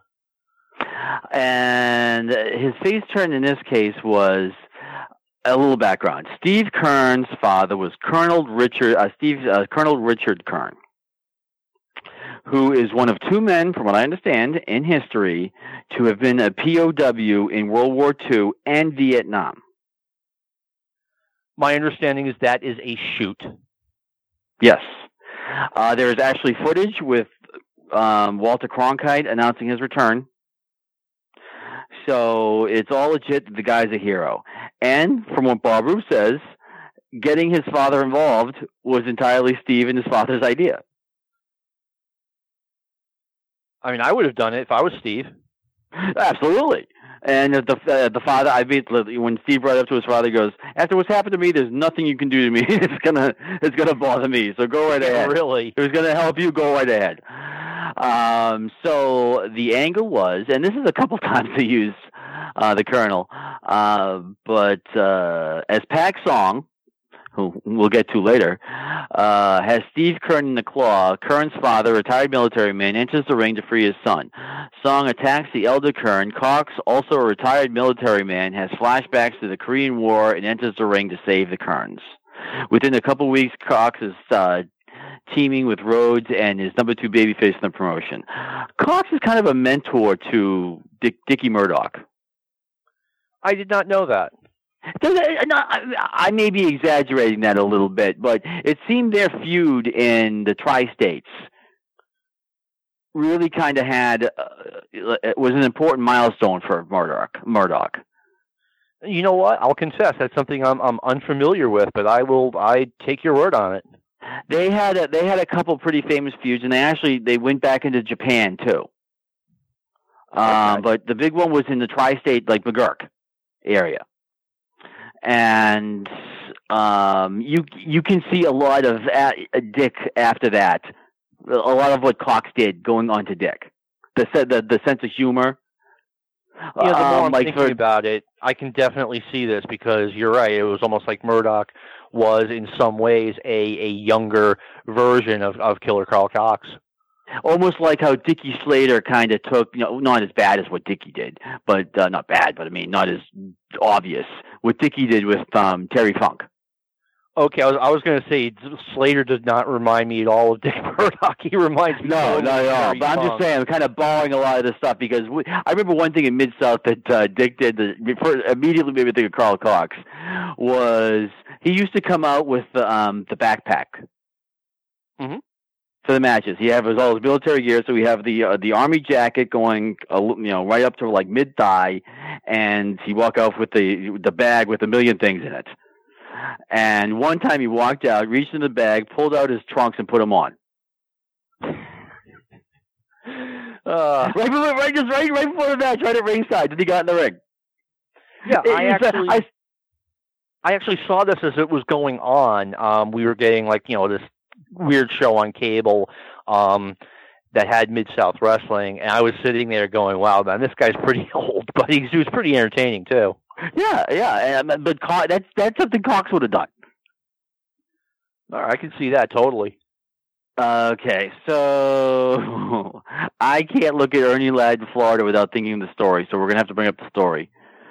And his face turn in this case was a little background. Steve Kern's father was Colonel Richard Kern, who is one of two men, from what I understand, in history to have been a POW in World War II and Vietnam. My understanding is that is a shoot. Yes. There is actually footage with Walter Cronkite announcing his return. So it's all legit that the guy's a hero. And from what Bob Roop says, getting his father involved was entirely Steve and his father's idea. I mean, I would have done it if I was Steve. Absolutely. And the father, when Steve brought it up to his father, he goes, "After what's happened to me, there's nothing you can do to me. It's gonna bother me. So go right ahead. Really? It was gonna help you. Go right ahead." So the angle was, and this is a couple times they use the Colonel, but as Pac Song, who we'll get to later, has Steve Kern in the claw. Kern's father, retired military man, enters the ring to free his son. Song attacks the elder Kern. Cox, also a retired military man, has flashbacks to the Korean War and enters the ring to save the Kerns. Within a couple weeks, Cox is teaming with Rhodes and his number 2 babyface in the promotion. Cox is kind of a mentor to Dickie Murdoch. I did not know that. I may be exaggerating that a little bit, but it seemed their feud in the tri-states really kind of it was an important milestone for Murdoch. You know what? I'll confess that's something I'm unfamiliar with, but I take your word on it. They had a couple pretty famous feuds, and they went back into Japan too. Okay. But the big one was in the tri-state, McGurk area. And you can see a lot of Dick after that. A lot of what Cox did going on to Dick. The sense of humor. Yeah, the more I'm thinking about it, I can definitely see this because you're right. It was almost like Murdoch was in some ways a younger version of Killer Carl Cox. Almost like how Dickie Slater kind of took, not as bad as what Dickie did, but not bad, but I mean, not as obvious what Dickie did with Terry Funk. Okay, I was going to say Slater does not remind me at all of Dick Murdoch. He reminds me. No, not at all. But I'm just saying, I'm kind of borrowing a lot of this stuff because I remember one thing in Mid-South that Dick did that immediately made me think of Carl Cox was he used to come out with the backpack for the matches. He had all his military gear, so we have the army jacket going, right up to like mid-thigh, and he walk out with the bag with a million things in it. And one time he walked out, reached in the bag, pulled out his trunks, and put them on. Right before the match, right at ringside. Then he got in the ring. Yeah, I actually saw this as it was going on. We were getting this weird show on cable that had Mid-South Wrestling, and I was sitting there going, "Wow, man, this guy's pretty old," but he was pretty entertaining too. Yeah, but that's something Cox would have done. All right, I can see that totally. Okay, so I can't look at Ernie Ladd in Florida without thinking of the story, so we're going to have to bring up the story.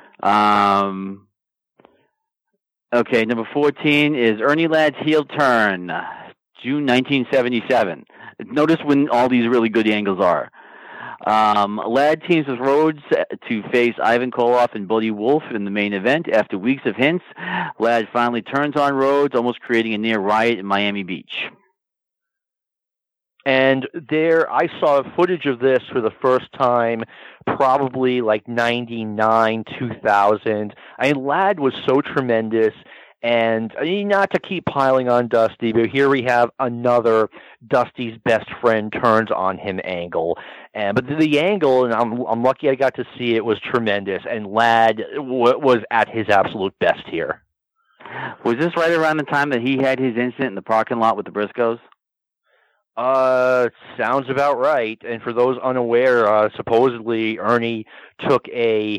Okay, number 14 is Ernie Ladd's heel turn, June 1977. Notice when all these really good angles are. Ladd teams with Rhodes to face Ivan Koloff and Buddy Wolf in the main event. After weeks of hints, Ladd finally turns on Rhodes, almost creating a near riot in Miami Beach. And there, I saw footage of this for the first time, probably like 99, 2000. I mean, Ladd was so tremendous. And not to keep piling on Dusty, but here we have another Dusty's best friend turns on him angle. But the angle, and I'm lucky I got to see it, was tremendous. And Ladd was at his absolute best here. Was this right around the time that he had his incident in the parking lot with the Briscoes? Sounds about right. And for those unaware, supposedly Ernie took a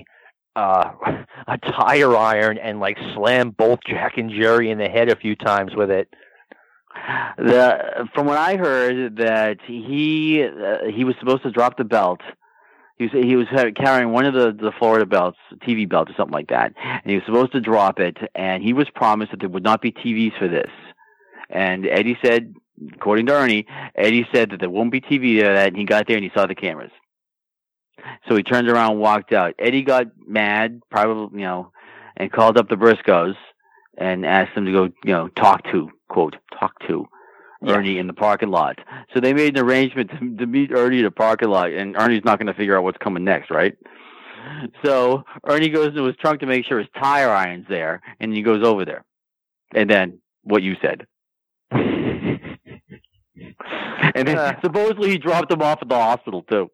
tire iron and slammed both Jack and Jerry in the head a few times with it. From what I heard, that he was supposed to drop the belt. He was carrying one of the Florida belts, TV belt or something like that, and he was supposed to drop it. And he was promised that there would not be TVs for this. And Eddie said, according to Ernie, Eddie said that there won't be TV there. And he got there and he saw the cameras. So he turned around and walked out. Eddie got mad, probably, and called up the Briscoes and asked them to go, talk to Ernie in the parking lot. So they made an arrangement to meet Ernie in the parking lot, and Ernie's not going to figure out what's coming next, right? So Ernie goes into his trunk to make sure his tire iron's there, and he goes over there. And then what you said. And then supposedly he dropped him off at the hospital, too.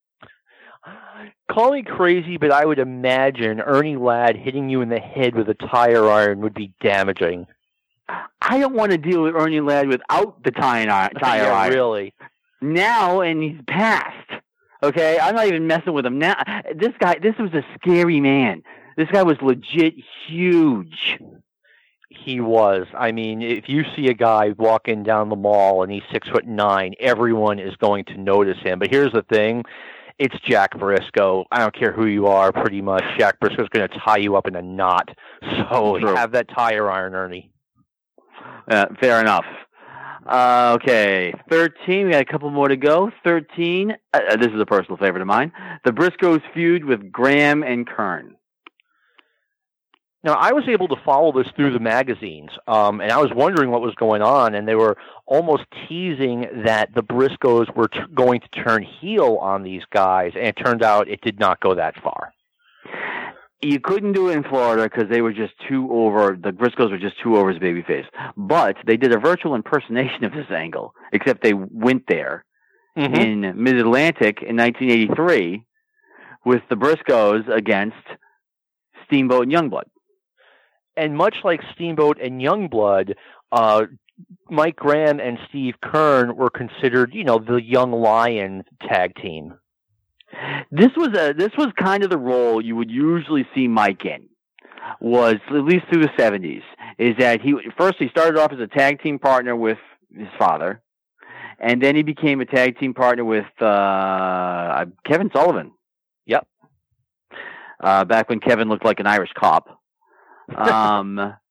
Call me crazy, but I would imagine Ernie Ladd hitting you in the head with a tire iron would be damaging. I don't want to deal with Ernie Ladd without the tire iron. Really. Now, and he's passed. Okay? I'm not even messing with him. Now, this was a scary man. This guy was legit huge. He was. I mean, if you see a guy walking down the mall and he's 6'9", everyone is going to notice him. But here's the thing. It's Jack Briscoe. I don't care who you are, pretty much. Jack Briscoe's going to tie you up in a knot. So you have that tire iron, Ernie. Fair enough. Okay, 13. We got a couple more to go. 13. This is a personal favorite of mine. The Briscoes feud with Graham and Kern. Now, I was able to follow this through the magazines, and I was wondering what was going on, and they were almost teasing that the Briscoes were going to turn heel on these guys, and it turned out it did not go that far. You couldn't do it in Florida because they were just too over. The Briscoes were just too over as babyface. But they did a virtual impersonation of this angle, except they went there in Mid-Atlantic in 1983 with the Briscoes against Steamboat and Youngblood. And much like Steamboat and Youngblood, Mike Graham and Steve Kern were considered, the Young Lion tag team. This was kind of the role you would usually see Mike in, was at least through the 70s, is that he started off as a tag team partner with his father, and then he became a tag team partner with Kevin Sullivan. Yep. Back when Kevin looked like an Irish cop.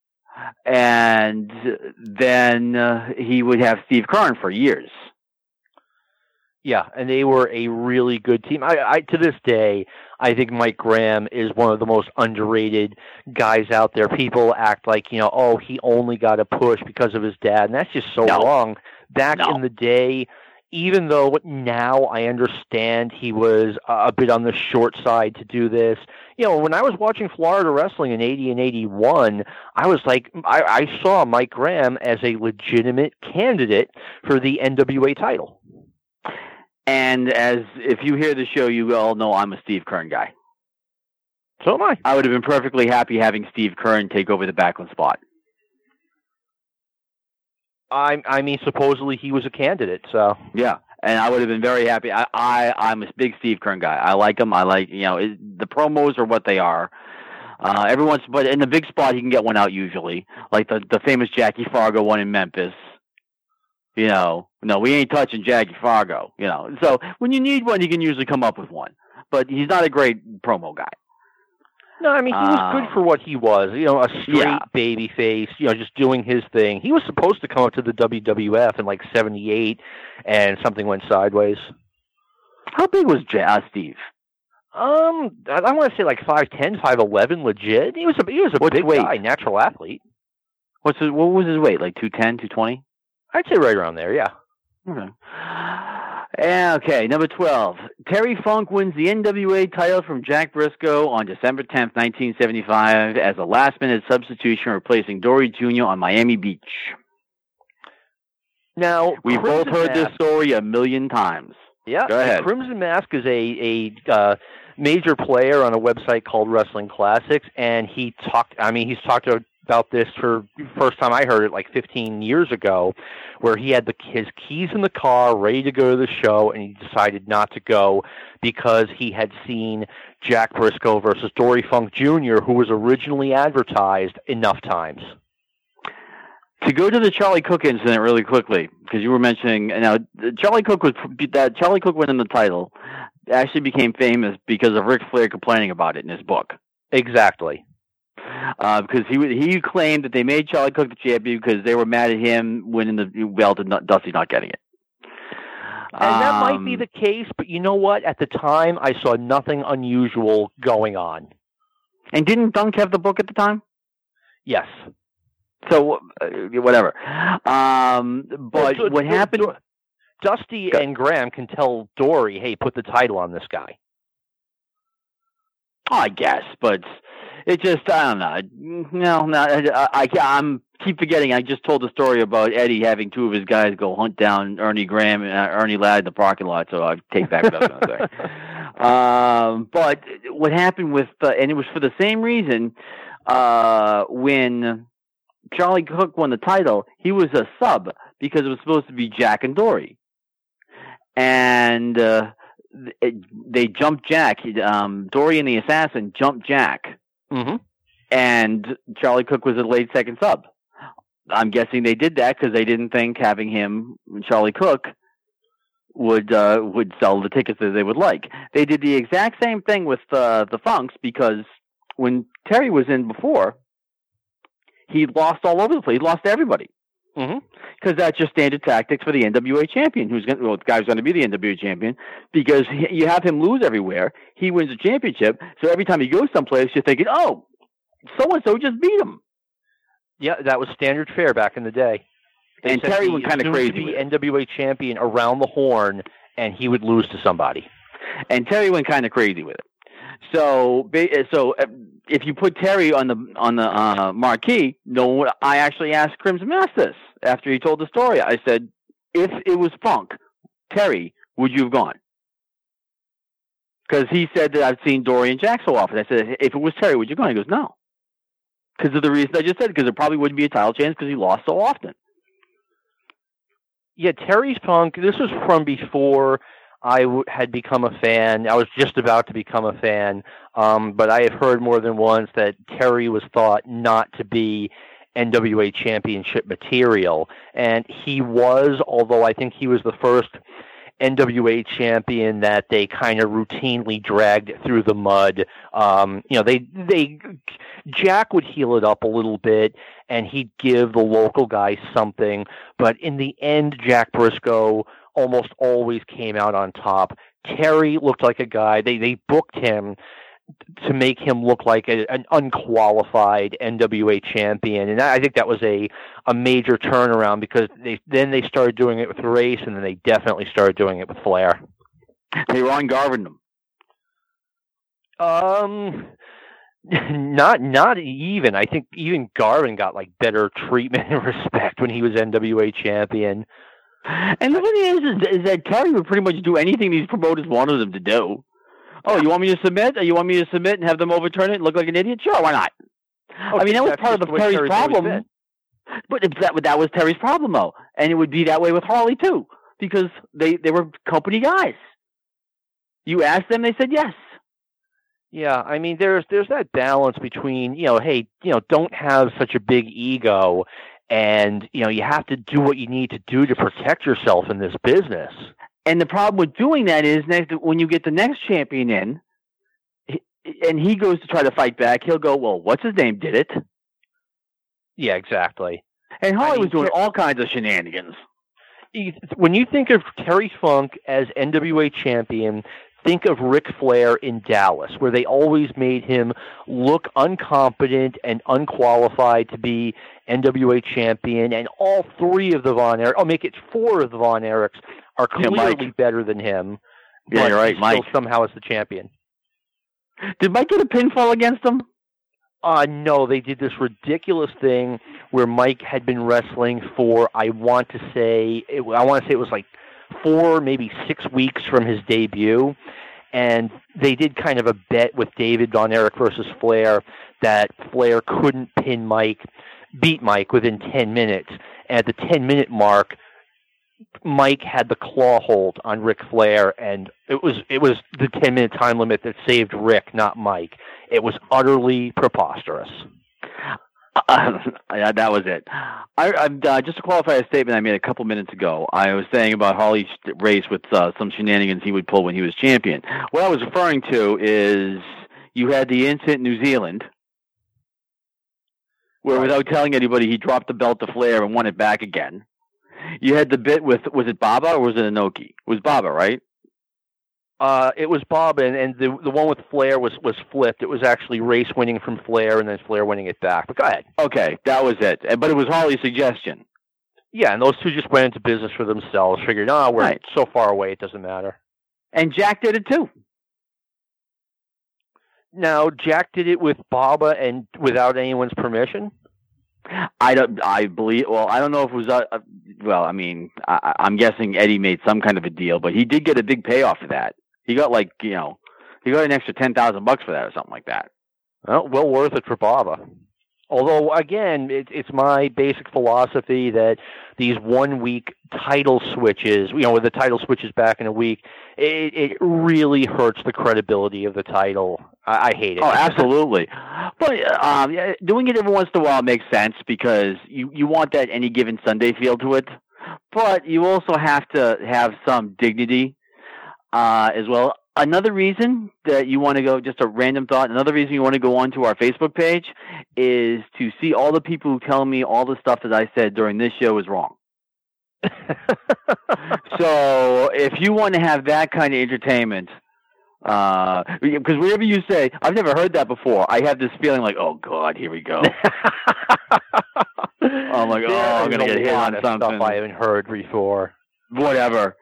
and then he would have Steve Keirn for years. Yeah, and they were a really good team. I to this day, I think Mike Graham is one of the most underrated guys out there. People act like, oh, he only got a push because of his dad, and that's just so wrong. Back in the day, even though now I understand he was a bit on the short side to do this, when I was watching Florida wrestling in 80 and 81, I was like, I saw Mike Graham as a legitimate candidate for the NWA title. And if you hear the show, you all know I'm a Steve Keirn guy. So am I. I would have been perfectly happy having Steve Keirn take over the Backlund spot. I mean, supposedly he was a candidate, so. Yeah, and I would have been very happy. I'm a big Steve Keirn guy. I like him. I like, the promos are what they are. But in the big spot, he can get one out usually, like the famous Jackie Fargo one in Memphis. No, we ain't touching Jackie Fargo, So when you need one, you can usually come up with one. But he's not a great promo guy. No, I mean, he was good for what he was. A straight baby face, just doing his thing. He was supposed to come up to the WWF in like 78, and something went sideways. How big was Steve? I want to say like 5'10", 5'11", legit. He was a big guy, natural athlete. What was his weight? Like 210, 220? I'd say right around there, yeah. Okay, number 12. Terry Funk wins the NWA title from Jack Briscoe on December 10th, 1975, as a last-minute substitution replacing Dory Jr. on Miami Beach. Now, we've both heard this story a million times. Yeah, go ahead. Crimson Mask is a major player on a website called Wrestling Classics, and he's talked about this for the first time I heard it like 15 years ago, where he had his keys in the car ready to go to the show, and he decided not to go because he had seen Jack Briscoe versus Dory Funk Jr., who was originally advertised enough times. To go to the Charlie Cook incident really quickly, because you were mentioning now Charlie Cook winning the title actually became famous because of Ric Flair complaining about it in his book. Exactly. Because he claimed that they made Charlie Cook the champion because they were mad at him winning the belt and Dusty not getting it. And that might be the case, but you know what? At the time, I saw nothing unusual going on. And didn't Dunk have the book at the time? Yes. So, whatever. But what happened... Dusty and Graham can tell Dory, hey, put the title on this guy. I guess, but... It just, I don't know. I'm keep forgetting. I just told the story about Eddie having two of his guys go hunt down Ernie Graham and Ernie Ladd in the parking lot, so I take back what I was going to say. But what happened with, and it was for the same reason, when Charlie Cook won the title, he was a sub because it was supposed to be Jack and Dory. And they jumped Jack. Dory and the Assassin jumped Jack. Mm-hmm. And Charlie Cook was a late second sub. I'm guessing they did that because they didn't think having him, Charlie Cook, would sell the tickets that they would like. They did the exact same thing with the Funks because when Terry was in before, he lost all over the place. He lost to everybody. Because that's just standard tactics for the NWA champion, the guy who's going to be the NWA champion, because you have him lose everywhere. He wins the championship, so every time he goes someplace, you're thinking, oh, so-and-so just beat him. Yeah, that was standard fare back in the day. And Terry went kind of crazy with it. NWA champion around the horn, and he would lose to somebody. And Terry went kind of crazy with it. So if you put Terry on the marquee, I actually asked Crimson Mask this after he told the story. I said, if it was Funk, Terry, would you have gone? Because he said that I've seen Dory and Jack so often. I said, if it was Terry, would you go? He goes, no. Because of the reason I just said, because there probably wouldn't be a title chance because he lost so often. Yeah, Terry's Funk, this was from before I had become a fan. I was just about to become a fan, but I have heard more than once that Terry was thought not to be NWA championship material, and he was, although I think he was the first NWA champion that they kind of routinely dragged through the mud. Jack would heal it up a little bit, and he'd give the local guys something. But in the end, Jack Briscoe almost always came out on top. Terry looked like a guy. They booked him to make him look like an unqualified NWA champion, and I think that was a major turnaround, because they started doing it with Race, and then they definitely started doing it with Flair. Hey, Ron Garvined them. Not even. I think even Garvin got like better treatment and respect when he was NWA champion. And the thing is that Terry would pretty much do anything these promoters wanted him to do. Oh, you want me to submit? You want me to submit and have them overturn it and look like an idiot? Sure, why not? I mean, that was part of Terry's problem. But that was Terry's problem, though. And it would be that way with Harley, too, because they were company guys. You asked them, they said yes. Yeah, I mean, there's that balance between, hey, don't have such a big ego, and, you have to do what you need to do to protect yourself in this business. And the problem with doing that is when you get the next champion in, and he goes to try to fight back, he'll go, well, what's his name did it? Yeah, exactly. And Harley was doing all kinds of shenanigans. When you think of Terry Funk as NWA champion, think of Ric Flair in Dallas, where they always made him look incompetent and unqualified to be NWA champion, and all three of the Von Erichs, make it four of the Von Erichs, are clearly better than him. Yeah, you're right, Mike. Still somehow is the champion. Did Mike get a pinfall against him? No, they did this ridiculous thing where Mike had been wrestling for, I want to say it was like 4, maybe 6 weeks from his debut, and they did kind of a bet with David Von Erich versus Flair that Flair couldn't beat Mike within 10 minutes. And at the 10-minute mark, Mike had the claw hold on Ric Flair, and it was the 10-minute time limit that saved Rick, not Mike. It was utterly preposterous. That was it. I'm just to qualify a statement I made a couple minutes ago. I was saying about Harley Race with some shenanigans he would pull when he was champion. What I was referring to is you had the incident in New Zealand where, without telling anybody, he dropped the belt to Flair and won it back again. You had the bit with, was it Baba or was it Inoki? It was Baba, right? It was Baba, and the one with Flair was flipped. It was actually Race winning from Flair and then Flair winning it back. But go ahead. Okay, that was it. But it was Harley's suggestion. Yeah, and those two just went into business for themselves. Figured, we're so far away, it doesn't matter. And Jack did it too. Now, Jack did it with Baba and without anyone's permission? I don't know if it was, I'm guessing Eddie made some kind of a deal, but he did get a big payoff for that. He got he got an extra $10,000 for that or something like that. Well worth it for Baba. Although, again, it's my basic philosophy that these 1-week title switches, where the title switches back in a week, it really hurts the credibility of the title. I hate it. Oh, absolutely. But doing it every once in a while makes sense because you want that any given Sunday feel to it. But you also have to have some dignity as well. Another reason that you want to go, just a random thought, another reason you want to go onto our Facebook page is to see all the people who tell me all the stuff that I said during this show is wrong. So if you want to have that kind of entertainment, because whenever you say, I've never heard that before, I have this feeling like, oh, God, here we go. I'm like, I'm going to get hit on something. Stuff I haven't heard before. Whatever.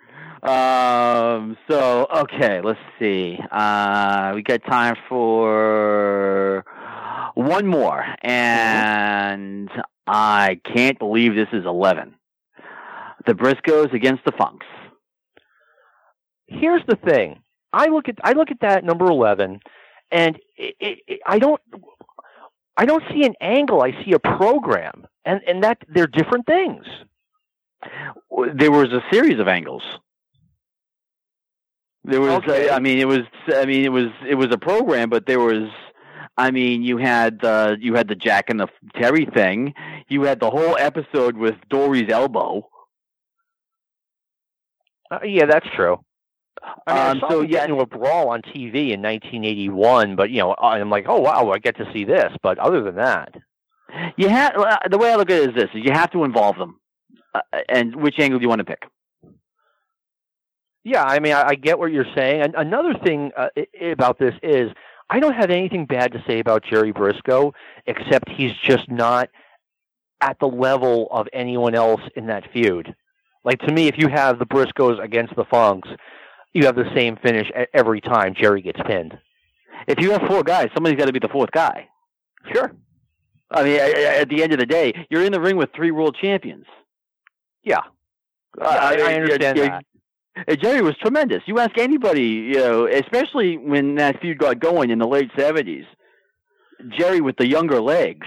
So, okay, let's see. We got time for one more, and I can't believe this is 11. The Briscoes against the Funks. Here's the thing. I look at that number 11, and I don't see an angle. I see a program, and that they're different things. There was a series of angles. There was, okay. it was a program, but there was, you had the Jack and the Terry thing. You had the whole episode with Dory's elbow. Yeah, that's true. I saw so him get into a brawl on TV in 1981, but I'm like, oh wow, I get to see this. But other than that, the way I look at it is this: is you have to involve them, and which angle do you want to pick? Yeah, I mean, I get what you're saying. And another thing about this is I don't have anything bad to say about Jerry Brisco, except he's just not at the level of anyone else in that feud. Like, to me, if you have the Briscoes against the Funks, you have the same finish every time Jerry gets pinned. If you have four guys, somebody's got to be the fourth guy. Sure. I mean, at the end of the day, you're in the ring with three world champions. Yeah. I understand that. Jerry was tremendous. You ask anybody, especially when that feud got going in the late 70s, Jerry with the younger legs.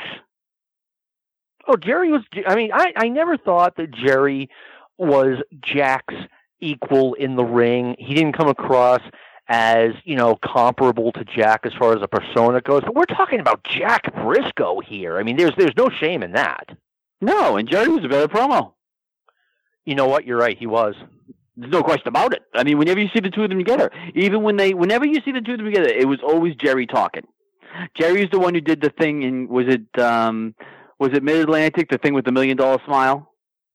Oh, Jerry was, I mean, I never thought that Jerry was Jack's equal in the ring. He didn't come across as, comparable to Jack as far as a persona goes. But we're talking about Jack Brisco here. I mean, there's no shame in that. No, and Jerry was a better promo. You know what? You're right. He was. There's no question about it. I mean, whenever you see the two of them together, whenever you see the two of them together, it was always Jerry talking. Jerry's the one who did the thing in, was it Mid-Atlantic, the thing with the $1 Million Smile?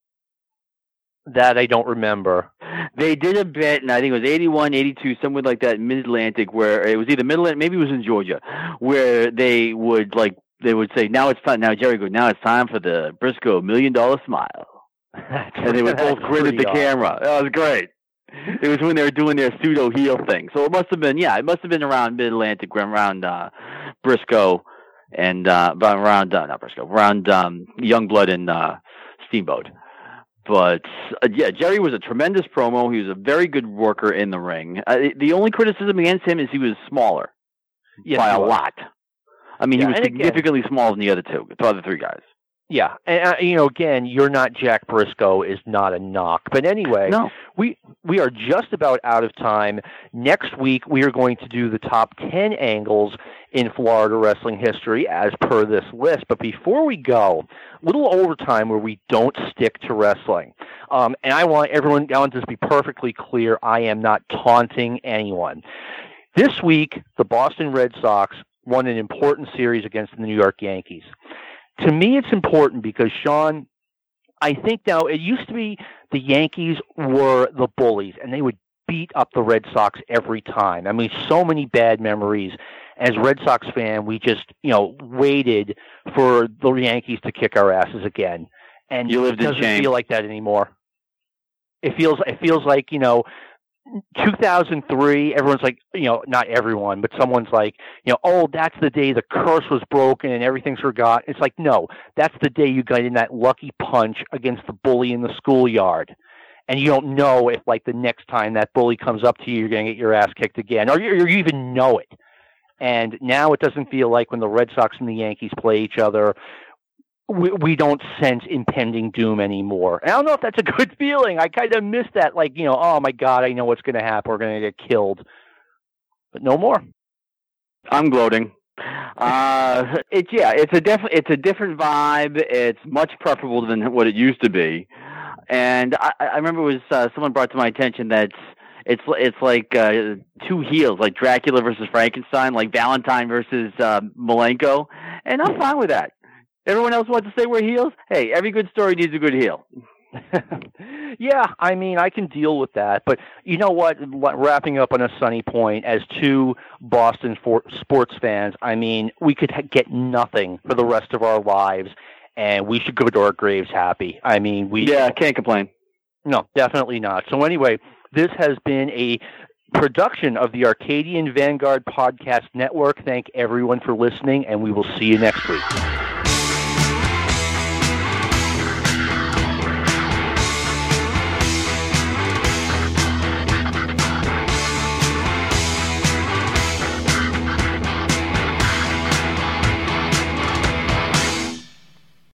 That I don't remember. They did a bit, and I think it was 81, 82, somewhere like that, Mid-Atlantic, where it was either Mid-Atlantic, maybe it was in Georgia, where they would say, now it's time, now Jerry goes, now it's time for the Brisco $1 Million Smile. And they would both grin at the camera. That was great. It was when they were doing their pseudo heel thing. So it must have been around Mid-Atlantic, around Brisco and not Brisco, around Youngblood and Steamboat. But Jerry was a tremendous promo. He was a very good worker in the ring. The only criticism against him is he was smaller by a lot. I mean, he was significantly smaller than the other three guys. Yeah, and again, you're not Jack Brisco is not a knock. But anyway, no. we are just about out of time. Next week, we are going to do the top 10 angles in Florida wrestling history as per this list. But before we go, a little overtime where we don't stick to wrestling. And I want this to be perfectly clear. I am not taunting anyone. This week, the Boston Red Sox won an important series against the New York Yankees. To me, it's important because, Sean, I think now it used to be the Yankees were the bullies, and they would beat up the Red Sox every time. I mean, so many bad memories. As a Red Sox fan, we just, waited for the Yankees to kick our asses again. And it doesn't feel like that anymore. It feels like, 2003, everyone's like, not everyone, but someone's like, oh, that's the day the curse was broken and everything's forgotten. It's like, no, that's the day you got in that lucky punch against the bully in the schoolyard. And you don't know if, like, the next time that bully comes up to you, you're going to get your ass kicked again, or you even know it. And now it doesn't feel like when the Red Sox and the Yankees play each other, we don't sense impending doom anymore. And I don't know if that's a good feeling. I kind of miss that, like, oh my God, I know what's going to happen. We're going to get killed. But no more. I'm gloating. It's a different vibe. It's much preferable than what it used to be. And I remember it was someone brought to my attention that it's like two heels, like Dracula versus Frankenstein, like Valentine versus Malenko, and I'm fine with that. Everyone else wants to say we're heels. Hey, every good story needs a good heel. Yeah, I mean, I can deal with that. But you know what? Wrapping up on a sunny point, as two Boston sports fans, I mean, we could get nothing for the rest of our lives, and we should go to our graves happy. I mean, can't complain. No, definitely not. So anyway, this has been a production of the Arcadian Vanguard Podcast Network. Thank everyone for listening, and we will see you next week.